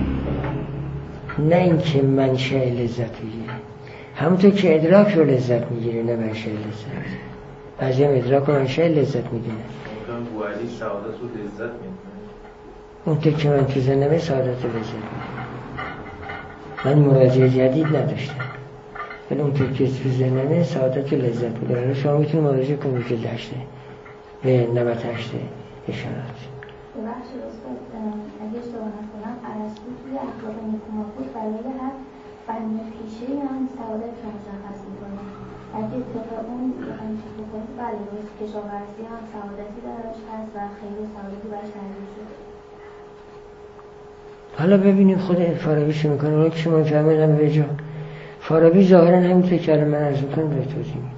نه اینکه منشأ لذت میگیره. همونطور که ادراک رو لذت میگیره نه منشأ لذت. بعضی هم ادراک رو منشأ لذت میدونه. بوعلی سعادت رو لذت میدونه. اونطور که من تو ذهنم سعادت رو لذت میدونه. من مراجعه جدید نداشتم ولی اونطور که تو ذهنم سعادت رو لذت میدونه. شما میتونید مراجعه کنید که داشته به 98 اشارات. ببخش استاد اگه اشتباه نکنم ارسطو توی اخلاق نیکوماخوس برای هر فنی پیشه هم سعادت رو مشخص میکنه. اگه طبق اون بخوایم چیز بکنیم بله روز کشاورزی هم سعادتی درش هست و خیلی سعادتی برش تعریف شده. حالا ببینیم خود فارابی چه میکنه. اون که شما میفهمیدم به جا فارابی ظاهرا همینطور که من عرض میکنم به توضیح میده.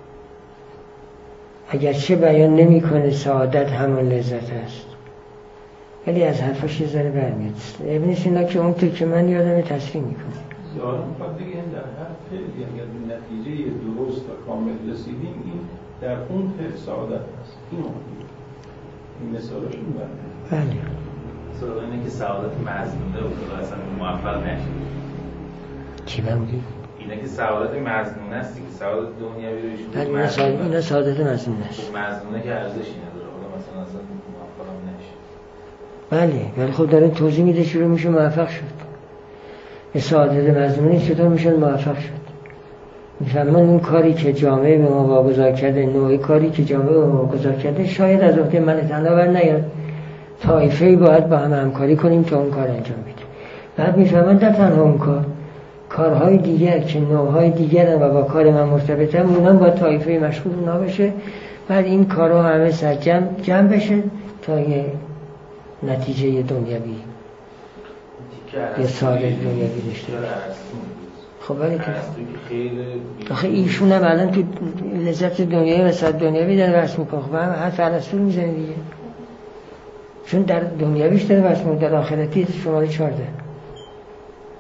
اگرچه بیان نمیکنه سعادت همون لذت است ولی از حرفاش یه ذره برمیاد. ابن سینا که اونطور که من یادم تصریح میکنه. ظاهرا میخواد بگه در هر فعلی اگر به نتیجه درست و کامل رسیدیم این در اون فعل سعادت است. این مثالش میبرده. بله. مثلا اینه که سعادت مظنونه و اصلا موفق نشید. چی بگی؟ اینه که سعادت مظنونه است که سعادت دنیوی رو ایشون بله اینا سعادت مظنونه است. مظنونه که ارزشی نداره. حالا مثلا اصلا موفق هم نشه. بله ولی خب داره توضیح میده چطور میشه موفق شد. به سعادت مظنونه چطور میشه موفق شد. میفهمن اون کاری که جامعه به ما واگذار کرده، نوعی کاری که جامعه به ما واگذار کرده شاید از عهده من تنها بر نیاد. طایفه‌ای باید با هم همکاری کنیم تا اون کار انجام بدیم. بعد میفهمن در تنها اون کارهای دیگر که نوعهای دیگر و با کار من مرتبطه هم اونم با طایفه مشغول اونا بشه. بعد این کارها همه سر جمع بشه تا یه نتیجه دنیوی یه سعادت دنیوی داشته باشه. خب ولی آخه ایشون هم الان تو لذت دنیوی و سعادت دنیوی داره بحث میکنه. خب هم حرف ارسطو میزنه دیگه، چون در دنیویش داره بحث میکنه، در آخرتی شماره 14.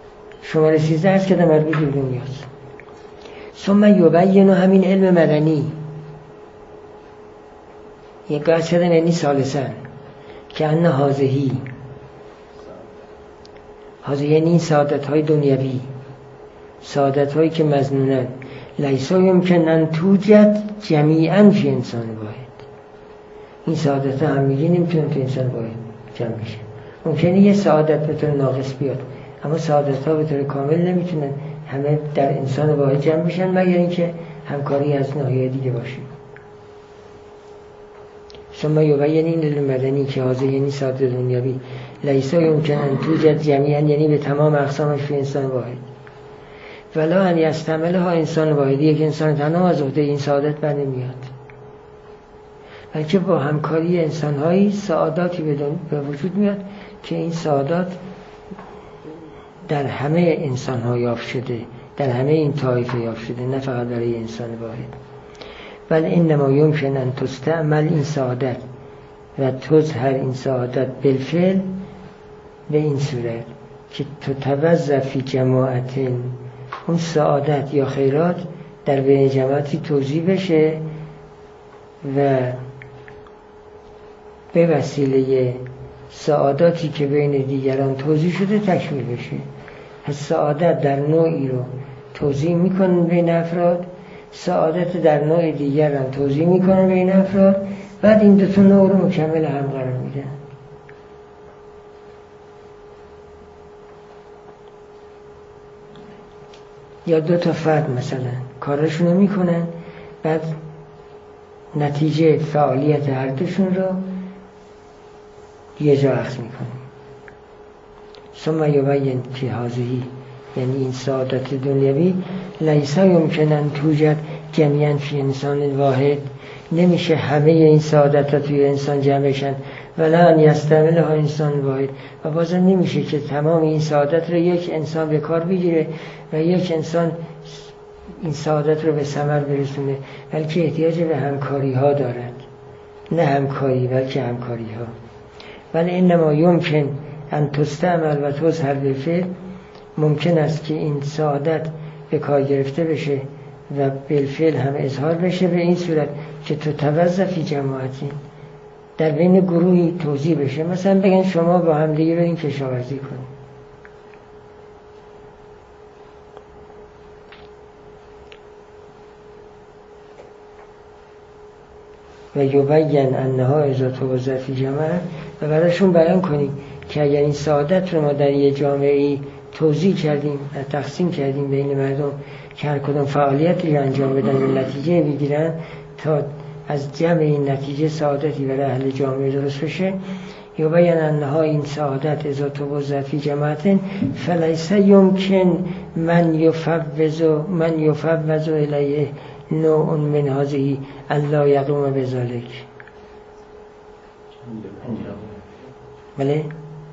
شماره 13 هست که در مربوط به دنیاست. ثم یبین همین علم مدنی یک گاه شدن یعنی ثالثا که ان هازهی یعنی این سعادت های دنیوی، سعادت هایی که مظنونن، لیسا یمکن ان توجد جمیعا فی انسان واحد. این سعادت ها همگی نمیتونن تو انسان واحد جمع بشن. ممکنه یه سعادت به طور ناقص بیاد، اما سعادت ها به طور کامل نمیتونن همه در انسان واحد جمع بشن مگر اینکه همکاری از ناحیه دیگه باشه. ثم یبین این علم مدنی که حاضر یعنی سعادت دنیوی لیسا یمکن ان توجد جمیعا یعنی به تمام اقسامش فی انسان واحد ولا ان یستعملها انسان واحدی، یک انسان تنها از عهده این سعادت بر نمیاد، بلکه با همکاری انسان‌هایی سعاداتی به وجود میاد که این سعادات در همه انسان‌ها یافت شده، در همه این طایفه یافت شده، نه فقط برای انسان واحد. بل انما یمکن ان تستعمل این سعادت و تظهر این سعادت بالفعل به این صورت که تتوظف فی جماعت، اون سعادت یا خیرات در بین جماعتی توزیع بشه و به وسیله سعاداتی که بین دیگران توزیع شده تکمیل بشه. پس سعادت در نوعی رو توزیع میکنن بین افراد، سعادت در نوع دیگر هم توزیع میکنن بین افراد، بعد این دو تا نوع رو مکمل هم قرار میدن. یا دو تا فرد مثلا کارشون رو میکنن، بعد نتیجه فعالیت هر دوشون رو یه جا اخذ میکنن. ثم یبین که هازهی یعنی این سعادت دنیوی لیسا یمکن ان توجد جمیعا فی انسان واحد، نمیشه همه این سعادت ها توی انسان جمع بشن ولا ان یستعملها انسان واحد، و بازم نمیشه که تمام این سعادت رو یک انسان به کار بگیره و یک انسان این سعادت رو به ثمر برسونه، بلکه احتیاج به همکاری ها دارد، نه همکاری بلکه همکاری ها. ولی انما یمکن ان تستعمل و تظهر بالفعل، ممکن است که این سعادت به کار گرفته بشه و بالفعل هم اظهار بشه به این صورت که تتوظف فی جماعتی، در بین گروهی توزیع بشه. مثلا بگن شما با هم دیگه برین کشاورزی کنید، و یبین انها اذا توزع فی جماعه، و براشون بیان کنیم که اگر این سعادت رو ما در یه جامعه‌ای توزیع کردیم و تقسیم کردیم بین مردم که هر کدوم فعالیتی رو انجام بدن و نتیجه بگیرن تا از جمع این نتیجه سعادتی برای اهل جامعه درست بشه، یبین انها این سعادت اذا توزع فی جماعت فلیس یمکن من یفوض الیه نوع من هذه الا یقوم بذلک. بله؟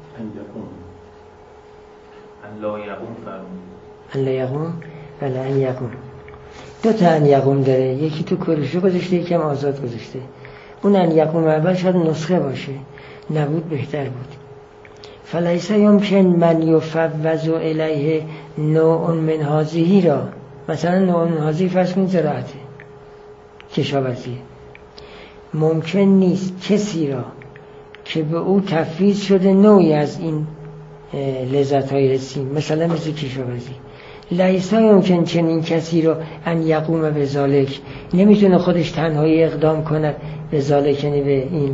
ان لا یقوم بله ان یقوم. دو تا ان یقوم داره، یکی تو کروشو گذاشته یکی هم آزاد گذاشته. اون ان یقوم اول شاید نسخه باشه، نبود بهتر بود. فلیس یمکن من یفوض الیه نوع من هذه را، مثلا نوع من هذه فرض کنید زراعته، کشاورزی، ممکن نیست کسی را که به او تفویض شده نوعی از این لذت‌های حسی، مثلا مثل کشاورزی، لیسا یمکن چنین کسی رو ان یقوم به ذالک، نمیتونه خودش تنهایی اقدام کند به ذالک، یعنی به این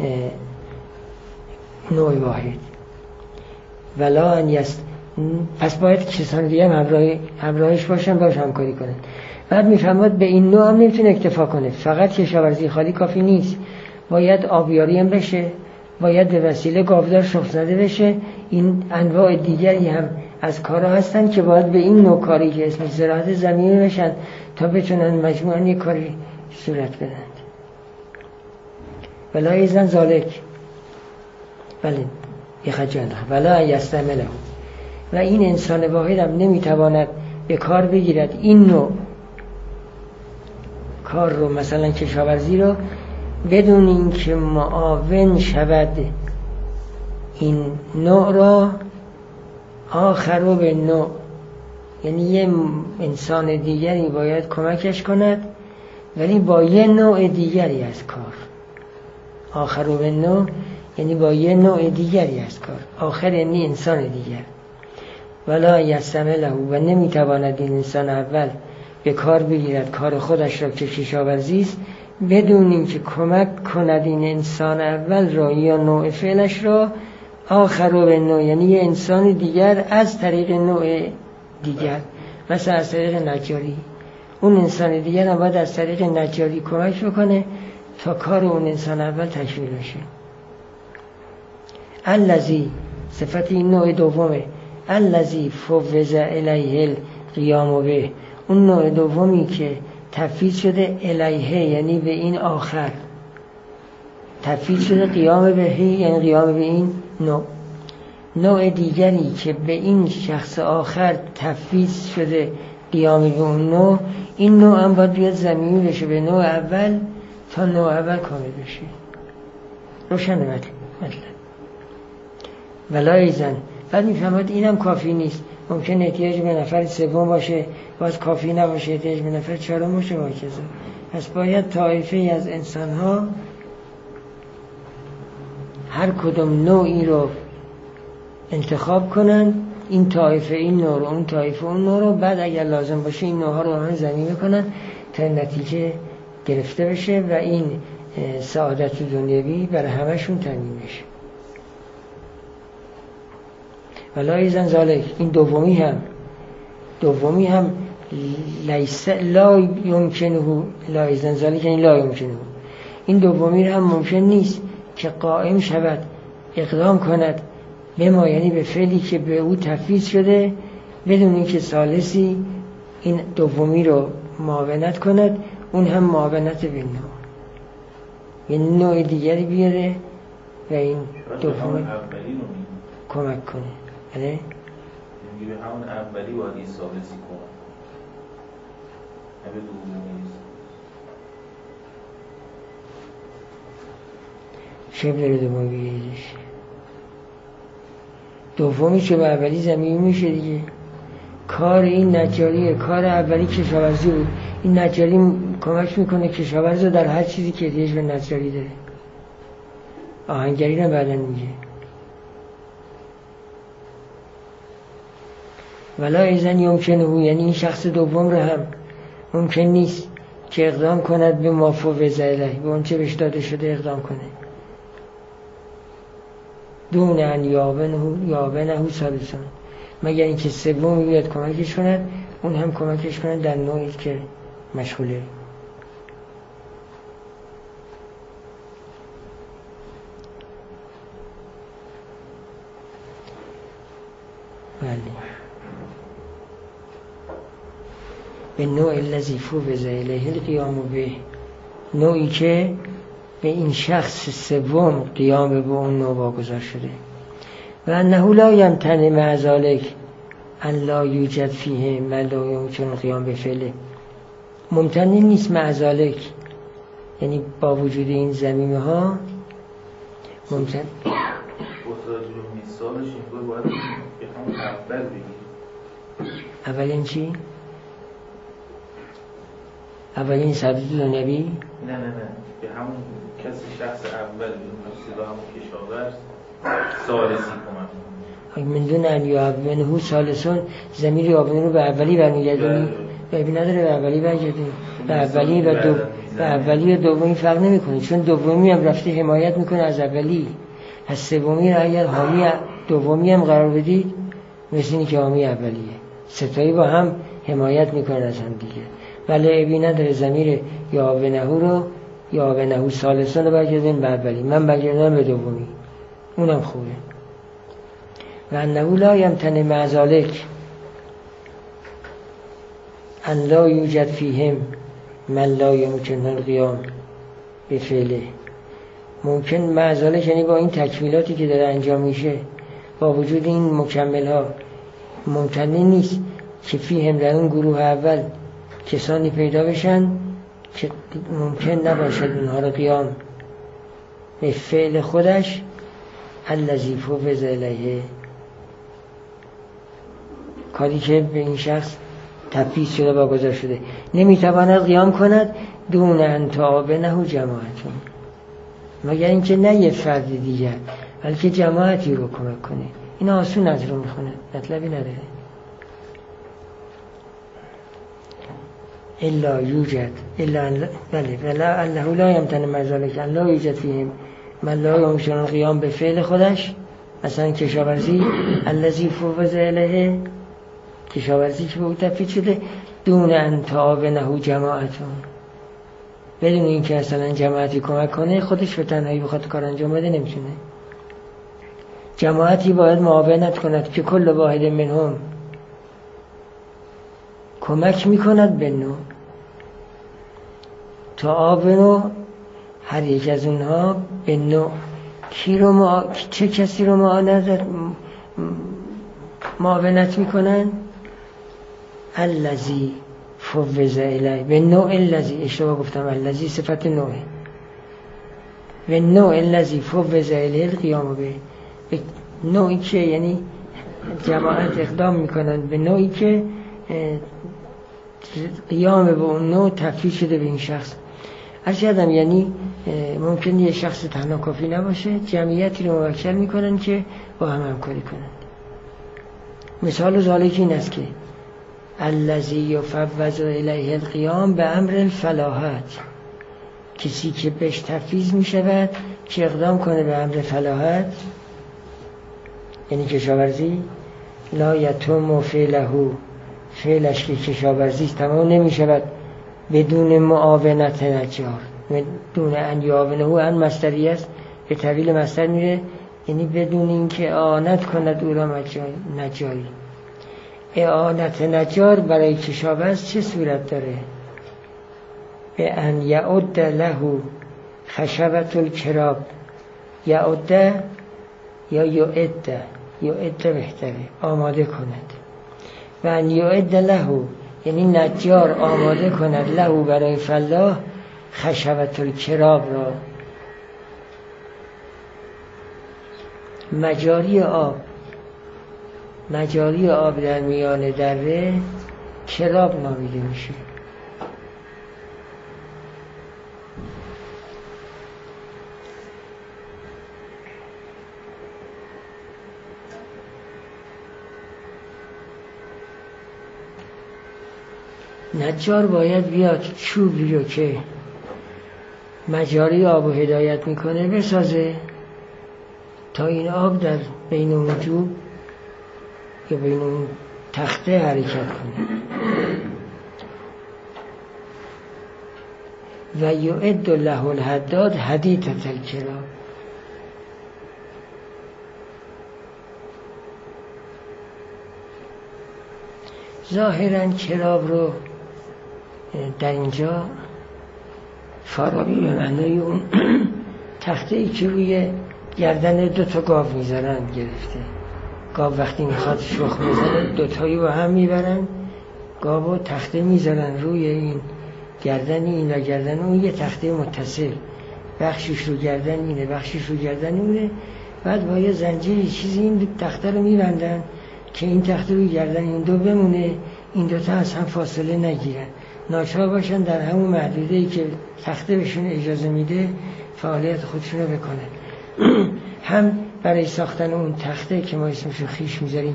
نوع واحد. ولا ان پس باید کسان دیگه هم همراهش باشن، باش همکاری کنن. بعد میفهمد به این نوع هم نمیتونه اکتفا کنه، فقط کشاورزی خالی کافی نیست، باید آبیاری هم بشه، باید به وسیله گاودار شخم زده بشه. این انواع دیگری هم از کارها هستن که باید به این نوع کاری که اسمش زراعت زمینی بشن تا بتونن مجموعاً یک کاری صورت بدن. ولا ایزن ذالک بله یخجانه ولا یستعمله، و این انسان واحد هم نمیتواند به کار بگیرد این نوع کار رو، مثلا کشاورزی رو، بدون اینکه معاون شود این نوع را آخر به نوع، یعنی یه انسان دیگری باید کمکش کند ولی با یه نوع دیگری از کار. آخر به نوع یعنی با یه نوع دیگری از کار. آخر یعنی انسان دیگر. ولا یستمع له، و نمیتواند این انسان اول به کار بگیرد کار خودش را که کشاورزی است بدون اینکه کمک کند این انسان اول را یا نوع فعلش را. آخر به نوع یعنی یه انسان دیگر از طریق نوع دیگر، مثلا از طریق نجاری. اون انسان دیگر هم باید از طریق نجاری کمک بکنه تا کار اون انسان اول تکمیل بشه. الذی، صفت این نوع دومه، الذی فوض الیه القیام به، اون نوع دومی که تفویض شده الیه یعنی به این آخر، تفویض شده قیام به یعنی قیام به این نوع. نوع دیگری که به این شخص آخر تفویض شده قیام به اون نوع، این نوع هم باید بیاد زمینی بشه به نوع اول تا نوع اول کامل بشه. روشن مطلب. ولا ایزن، بعد میفهمد اینم کافی نیست، ممکن احتیاج به نفر سوم باشه، باز کافی نباشه، احتیاج به نفر چهارم باشه و کذا. پس باید طایفه از انسان ها هر کدوم نوعی رو انتخاب کنن، این طایفه این نوع رو، اون طایفه اون نوع رو، بعد اگر لازم باشه این نوع ها رو هم زمین کنن تا نتیجه گرفته بشه و این سعادت دنیوی برای همشون تامین بشه. ولا ایزن ذالک، این دومی هم لیس لا یمکنه، لا ایزن ذالک یعنی لا یمکنه، این دومی هم ممکن نیست که قائم شود اقدام کند به ما، یعنی به فعلی که به او تفویض شده بدون اینکه ثالثی این دومی رو معاونت کند، اون هم معاونت به نوع، یعنی نوع دیگری بیاره و این دومی کمک کنه. بله؟ یعنی به همون اولی باید این ثالثی کنه، نه به دومی نیست. چه بره دومی بیایدش؟ دومی که به اولی زمینی میشه دیگه. کار این نجاریه، کار اولی کشاورزی بود، این نجاری کمک میکنه کشاورز در هر چیزی که احتیاج به نجاری داره. آهنگری رو بعدن میگه. ولا ایزن یمکنه، یعنی این شخص دوم رو هم ممکن نیست که اقدام کند به ما فوض الیه، به اون چه بهش داده شده اقدام کنه. دون ان یابنه ثالثون، مگر اینکه سومی بیاد کمکش کند، اون هم کمکش کند در نوعی که مشغوله. بله. به نوع الذی فوض الیه القیام به، نوعی که به این شخص سوم قیام به اون نوع واگذار شده. و انه لا یمتنع مع ذلک ان لا یوجد فیه ما لا یمکن القیام بفعله، ممتنع نیست مع ذلک یعنی با وجود این ضمیمه ها ممتنع. متوجه مثالش این باید به همون اول بگیر. اولین چی؟ اولین سعادت دنیوی؟ نه به همون کسی شخص اول صدا همون کشاورز ثالثی کمک من دون ان یابنه ثالثون، ضمیر یابنه رو به اولی برمیگردونی، ببین نداره به اولی برگردونی، به اولی و دومی فرق نمیکنه، چون دومی هم رفته حمایت میکنه از اولی. پس سومی رو اگر حامی دومی هم قرار بدید مثل اینی که حامی اولیه، ستایی با هم حمایت میکنه از هم دیگه. ولی ابی نداره ضمیر یابنه رو یابنه ثالثون رو برگردونی به اولی، من برگردونم به دومی، اونم خوبه. و انه لا یمتنع مع ذلک ان لا یوجد فیهم من لا یمکن القیام بفعله، ممکن مع ذلک یعنی با این تکمیلاتی که داره انجام میشه، با وجود این مکمل ها ممکن نیست که فیهم در اون گروه اول کسانی پیدا بشن که ممکن نباشد اونها رو قیام به فعل خودش الذی فوض الیه کاری که به این شخص تفویض شده واگذار شده، نمیتواند قیام کند دون ان تعاونه جماعتون، مگر اینکه نه یه فرد دیگر بلکه جماعتی رو کمک کنه. این آسون از رو میخونه، مطلبی نداره. الا یوجد الا بله ولا الله لا یمتنع مذالک ان لا یوجد فیهم من لا یمکن القیام به فعل خودش، مثلا کشاورزی الذی فوض الیه، کشاورزی که به او تفویض شده، دون ان تعاونه جماعتون، بدون اینکه اصلا جماعتی کمک کنه، خودش به تنهایی بخواد کار انجام بده نمیتونه. جماعتی باید معاونت کند که کل واحد منهم کمک میکند به نوع تعاونو، هر یک از اونها به نوع چه کسی رو معاونت میکنن؟ الذی فوض الیه، به نوع الذی، اشتباه گفتم، الذی صفت نوعه، به نوع الذی فوض الیه القیام به نوعی که یعنی جماعت اقدام میکنن به نوعی که قیام به اون نوع تفویض شده به این شخص. هرچی آدم یعنی ممکن یه شخص تنها کافی نباشه، جمعیتی رو موکل میکنن که با هم همکاری کنن. مثال ذالک این است که الذی یفوض الیه القیام به امر الفلاحت، کسی که بهش تفویض میشود که اقدام کنه به امر فلاحت، یعنی کشاورزی، لا یتم فعله، فعلش که کشاورزی تمام نمی شود بدون معاونت نجار، بدون ان یعاونه، ان مصدری است، به طویل مصدر میره، یعنی بدون اینکه اعانت کند او را نجاری. اعانت نجار برای کشاورز چه صورت داره؟ به ان یعد له خشبة الکراب، یعد یا یعد بهتره، آماده کند. و ان یعد له یعنی نجار آماده کند له برای فلاح خشبة الکراب را، مجاری آب در میان دره کراب نامیده میشه. نجار باید بیاد چوبی رو که مجاری آب رو هدایت میکنه بسازه تا این آب در بین اون چوب یا بین اون تخته حرکت کنه. و یعد له الحداد حدیدة الکراب، ظاهراً کراب رو در اینجا فارابی به معنای اون تخته ای که روی گردن دوتا گاو میذارن گرفته. گاو وقتی میخواد شخم بزنه دوتایی با هم میبرن گاو و تخته میذارن روی این گردن این و گردن اون، یه تخته متصل، بخشش رو گردن اینه بخشش رو گردن اونه، بعد با یه زنجیری چیزی این تخته رو میبندن که این تخته روی گردن این دو بمونه، این دوتا از هم فاصله نگیرن، ناچار باشن در همون محدوده‌ای که تخته بهشون اجازه میده فعالیت خودشون رو بکنن. هم برای ساختن اون تخته که ما اسمشو خیش میذاریم،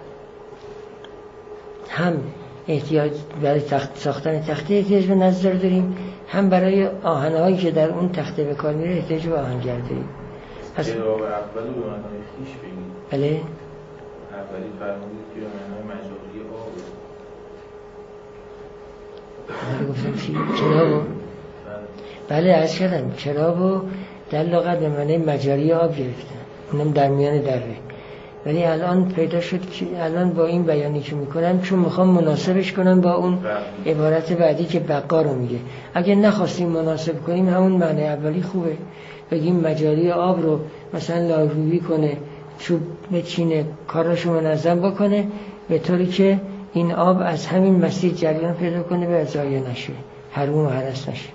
هم احتیاج برای ساختن تخته احتیاج به نظر داریم، هم برای آهنهایی که در اون تخته به کار میره احتیاج به آهنگر داریم. پس جواب اول رو به معنای خیش بگیم. بله؟ اولی فرمودید که به معنای مجاری آب. گفتم چی؟ چرابو؟ بله عرض کردم چرابو در لغت به معنی مجاری آب گرفتن، اونم در میان دره. ولی الان پیدا شد که الان با این بیانی که میکنم چون میخوام مناسبش کنم با اون عبارت بعدی که بقا رو میگه، اگه نخواستیم مناسب کنیم همون معنی اولی خوبه، بگیم مجاری آب رو مثلا لاروی کنه، چوب بچینه، کاراشو منظم بکنه به طوری که این آب از همین مسیر جریان پیدا کنه به ضایع نشه، حروم و هرس نشه.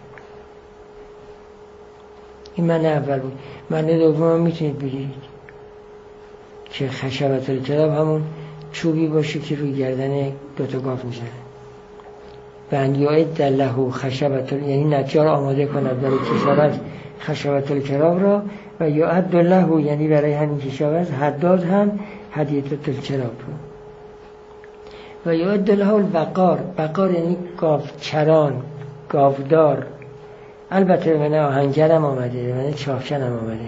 این معنی اول بود. معنی دوم هم میتونید بگیرید که خشبة الکراب همون چوبی باشه که روی گردن دوتا گاو میزنه. و ان یعد له خشبة، یعنی نجار آماده کند برای کشاورز خشبة الکراب را، و یعد له یعنی برای همین کشاورز حداد هم هدیة الکراب را. و یعد له البقار، بقار یعنی گاوچران، گاودار. البته به معنی آهنگر هم آمده، به معنی چاوشن هم آمده.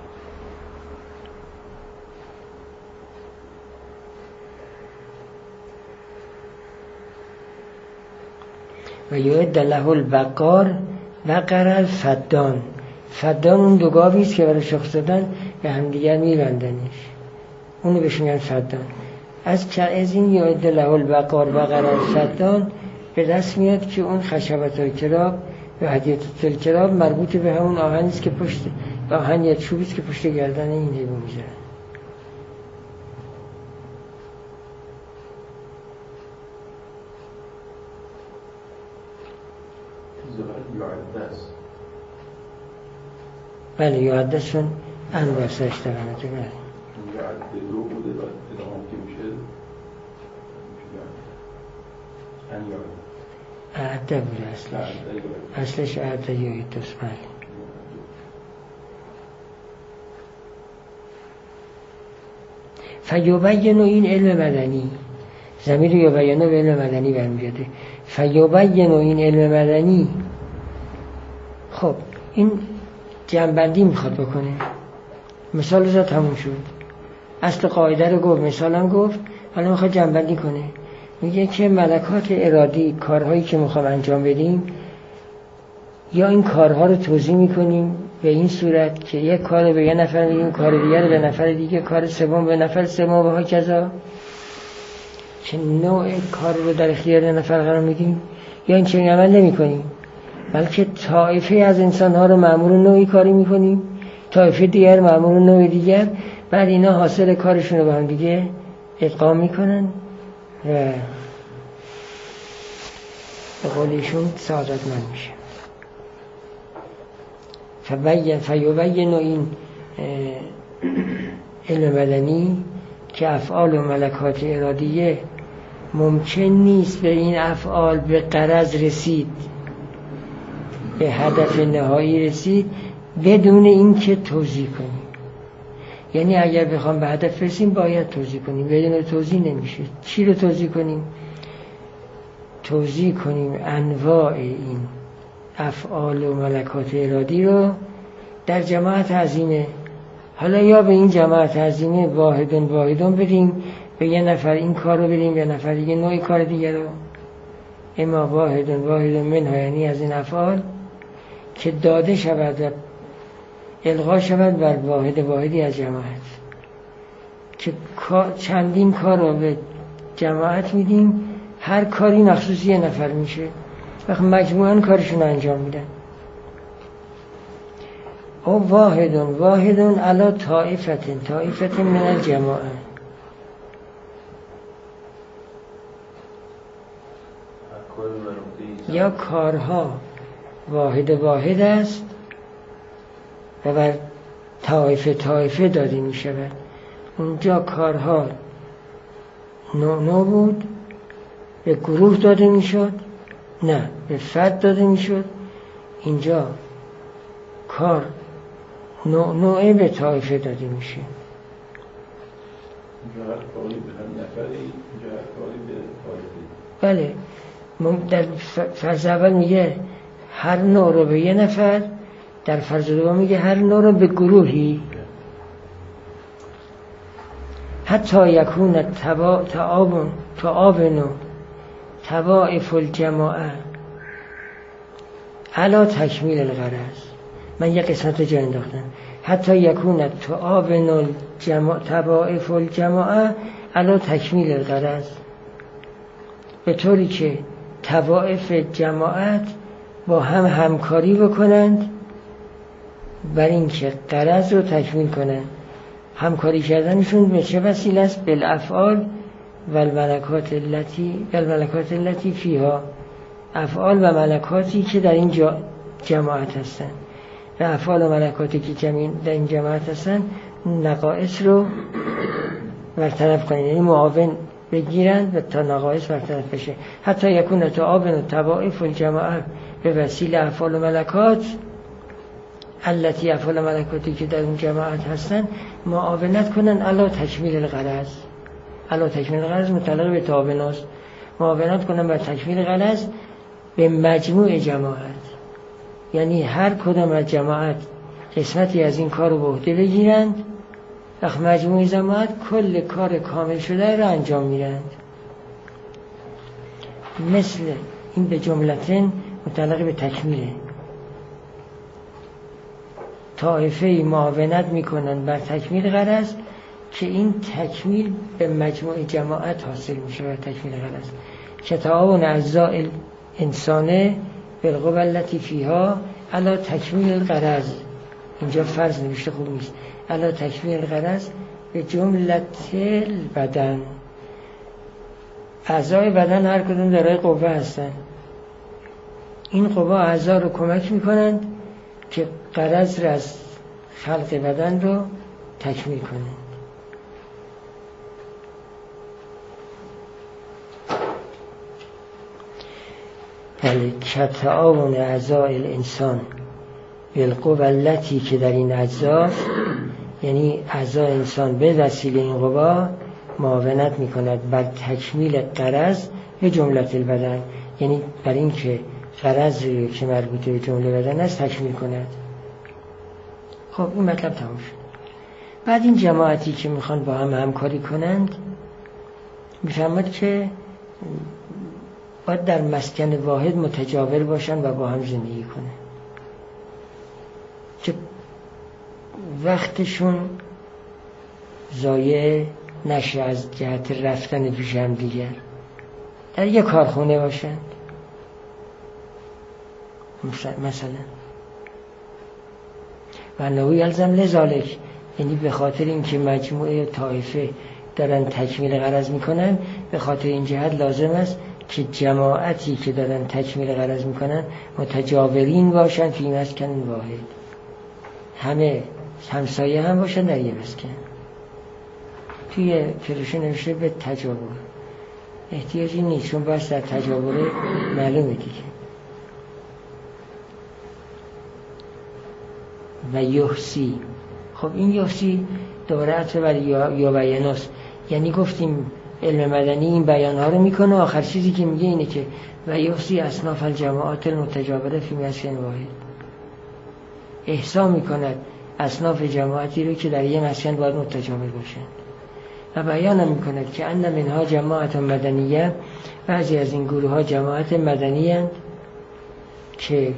و یعد له البقار بقر الفدان. فدان اون دو گاوی است که برای شخص دادن به همدیگر میبندنش، اونو بهش میگن فدان. از این یعد له البقار بقر الفدان به دست میاد که اون خشبة الکراب و هدیة الکراب مربوط به همون آهنی است که پشت آهن یا چوبی است که پشت گردن این حیوان میذارن. بله یعدسون انواسش درمته. بله یعدلو بوده و ادامه که میشه اعده بوده اصلش اعده یعدس. بله فیبین، این علم مدنی، ضمیر یبین به علم مدنی برمیگرده. فیبین این علم مدنی. خب این جمع‌بندی میخواد بکنه. مثال رو تموم شد، اصل قاعده رو گفت، مثال هم گفت، حالا میخواد جمع‌بندی کنه. میگه که ملکات ارادی، کارهایی که میخوام انجام بدیم، یا این کارها رو توزیع میکنیم به این صورت که یک کار به یه نفر میگیم، کار دیگر رو به نفر دیگه، کار سوم به نفر سوم و ها کذا، که نوع کار رو در اختیار نفر قرار میدیم، یا این چنین عمل نمی‌کنیم، بلکه طایفه از انسان‌ها رو مأمور نوعی کاری می‌کنیم، طایفه دیگر مأمور نوع دیگر، بعد اینا حاصل کارشون رو به هم دیگه ادغام می‌کنن و به قول ایشون سعادتمند میشه. فیبین این علم مدنی که افعال و ملکات ارادیه ممکن نیست به این افعال به غرض رسید، به هدف نهایی رسید بدون اینکه توضیح کنیم. یعنی اگر بخوام به هدف رسیم باید توضیح کنیم، بدون توضیح نمیشه. چی رو توضیح کنیم؟ توضیح کنیم انواع این افعال و ملکات ارادی رو در جماعت عظیمه. حالا یا به این جماعت عظیمه واحدون بدیم، به یه نفر این کار رو بدیم، یه نفر دیگه نوعی کار دیگه رو. اما واحدون منها، یعنی از این افعال که داده شود و الغا شود بر واحدی از جماعت، که چندین کار رو به جماعت میدیم، هر کاری مخصوص یه نفر میشه، وقت مجموعاً کارشون رو انجام میدن. او واحدون علا طائفت من الجماعه. یا کارها واحد است و بر طایفه داده می شود. اونجا کارها نوع بود، به گروه داده می شد، نه به فرد داده می شد. اینجا کار نوعه به طایفه داده میشه. بله در فرض اول میگه هر نوع رو به یه نفر، در فرض دوم میگه هر نوع رو به گروهی. حتی یکون تعاون توائف الجماعه علا تکمیل الغرض. من یک قسمت جا انداختم. حتی یکون تعاون توائف الجماعه علا تکمیل الغرض، به طوری که توائف جماعت با هم همکاری بکنند بر این که غرض رو تکمیل کنند. همکاری کردنشون به چه وسیله است؟ بالافعال و الملکات التي فیها، افعال و ملکاتی که در این جماعت هستند. و افعال و ملکاتی که در این جماعت هستند نقائص رو برطرف کنید، یعنی معاون بگیرند و تا نقایص برطرف بشه. حتی یکون تعاون و توائف الجماعه به وسیله افعال و ملکات التي افعال ملکاتی که در اون جماعت هستن معاونت کنن علی تکمیل الغرض. علی تکمیل الغرض متعلق به تعاون است. معاونت کنن بر تکمیل غرض به مجموع جماعت، یعنی هر کدام از جماعت قسمتی از این کار رو به عهده بگیرند، وقت مجموع جماعت کل کار کامل شده رو انجام میدند. مثل این به جملتن متعلق به تکمیله. طائفه معاونت میکنن بر تکمیل غرض که این تکمیل به مجموع جماعت حاصل میشه بر تکمیل غرض. که تعاون اعضاء انسانه بالقوة التي فيها علی تکمیل الغرض. اینجا فرض نوشته خوب نیست. علی تکمیل الغرض به جملت البدن. اعضای بدن هر کدوم دارای قوه هستن. این قوه اعضا رو کمک میکنند که غرض را از خلق بدن رو تکمیل کنند. بله، که تعاون اعضای الانسان بالقوة التي که در این اجزا، یعنی اعضای انسان به وسیله این قوا معاونت میکند بر تکمیل غرض به جملت البدن، یعنی بر این که غرض که مربوط به جمله بدن است تکمیل کند. خب این مطلب تمام شد. بعد این جماعتی که میخوان با هم همکاری کنند میفهمد که باید در مسکن واحد متجاور باشن و با هم زندگی کنن که وقتشون ضایع نشه از جهت رفتن پیش هم دیگر. در یک کارخونه باشند مثلا و نوی الزم لذالک، یعنی به خاطر اینکه مجموعه طایفه دارن تکمیل غرض میکنن، به خاطر این جهت لازم است که جماعتی که دارن تکمیل غرض میکنن متجاورین باشن فی مسکن واحد، همه همسایه هم باشن در یه مسکن. توی کلوشه نوشته به تجاور، احتیاجی نیست چون بس در تجاوره معلومه دیگه. و یحسی، خب این یحسی دوباره عطف بر یا بیاناست، یعنی گفتیم علم مدنی این بیانها رو میکنه، آخر چیزی که میگه اینه که و یحسی اصناف الجماعات المتجاوره فی مسکن واحد، احصا میکند اصناف جماعتی رو که در یه مسکن باید متجاور باشند. و بیان میکند که ان منها جماعت مدنیه، بعضی از این گروه ها جماعت مدنی هستند که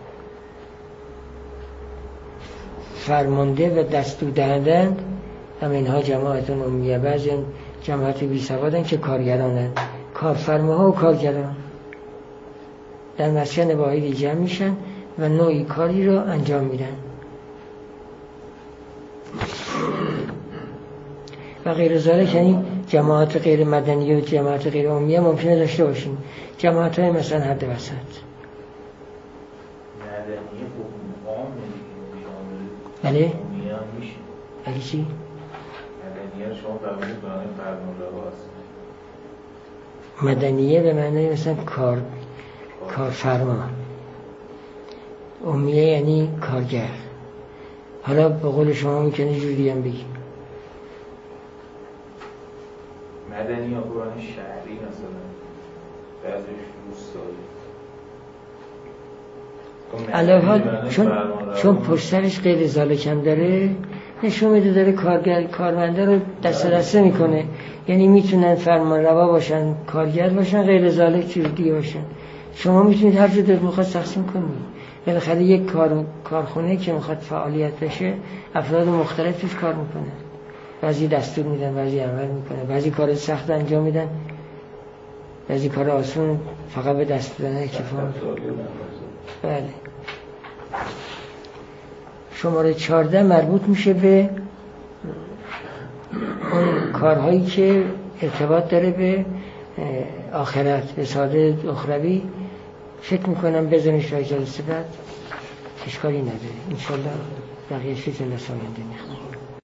فرمانده و دستور دهندند، و منها جماعت عمومیه، بعضی جماعت بی سوادن که کارگرانند، کارفرماها و کارگران در مسکن واحدی جمع میشن و نوعی کاری رو انجام میدن. و غیر ذالک، یعنی جماعت غیر مدنی و جماعت غیر عمومیه ممکنه داشته باشیم. جماعت های مثلا حد وسط بله؟ بله چی؟ مدنیه شما فرمودید به معنی فرمانروا است. مدنیه به معنی مثلا کارفرما، عمومیه یعنی کارگر. حالا به قول شما میکنه جوری هم بگیم مدنی ها به شهری مثلا بعضیش روستایی علاوه چون پشترش غیر ذالک هم داره، نشون میده داره کارمنده رو دسته میکنه، یعنی میتونن فرمانروا باشن، کارگر باشن، غیر ذالک چیز دیگه باشن. شما میتونید هر جور دلت میخواد تقسیم کنید. بالاخره یک کارخونه که میخواد فعالیت بشه افراد مختلف توش کار میکنن، بعضی دستور میدن، بعضی عمل میکنن، بعضی کار سخت انجام میدن، بعضی کار آسون فقط به دست دادن اکتفا. بله. شماره 14 مربوط میشه به اون کارهایی که ارتباط داره به آخرت، به سعادت اخروی. فکر میکنم بزنش رای جلسه بعد اشکالی نداره. انشالله بقیه جلسه آینده میخوام.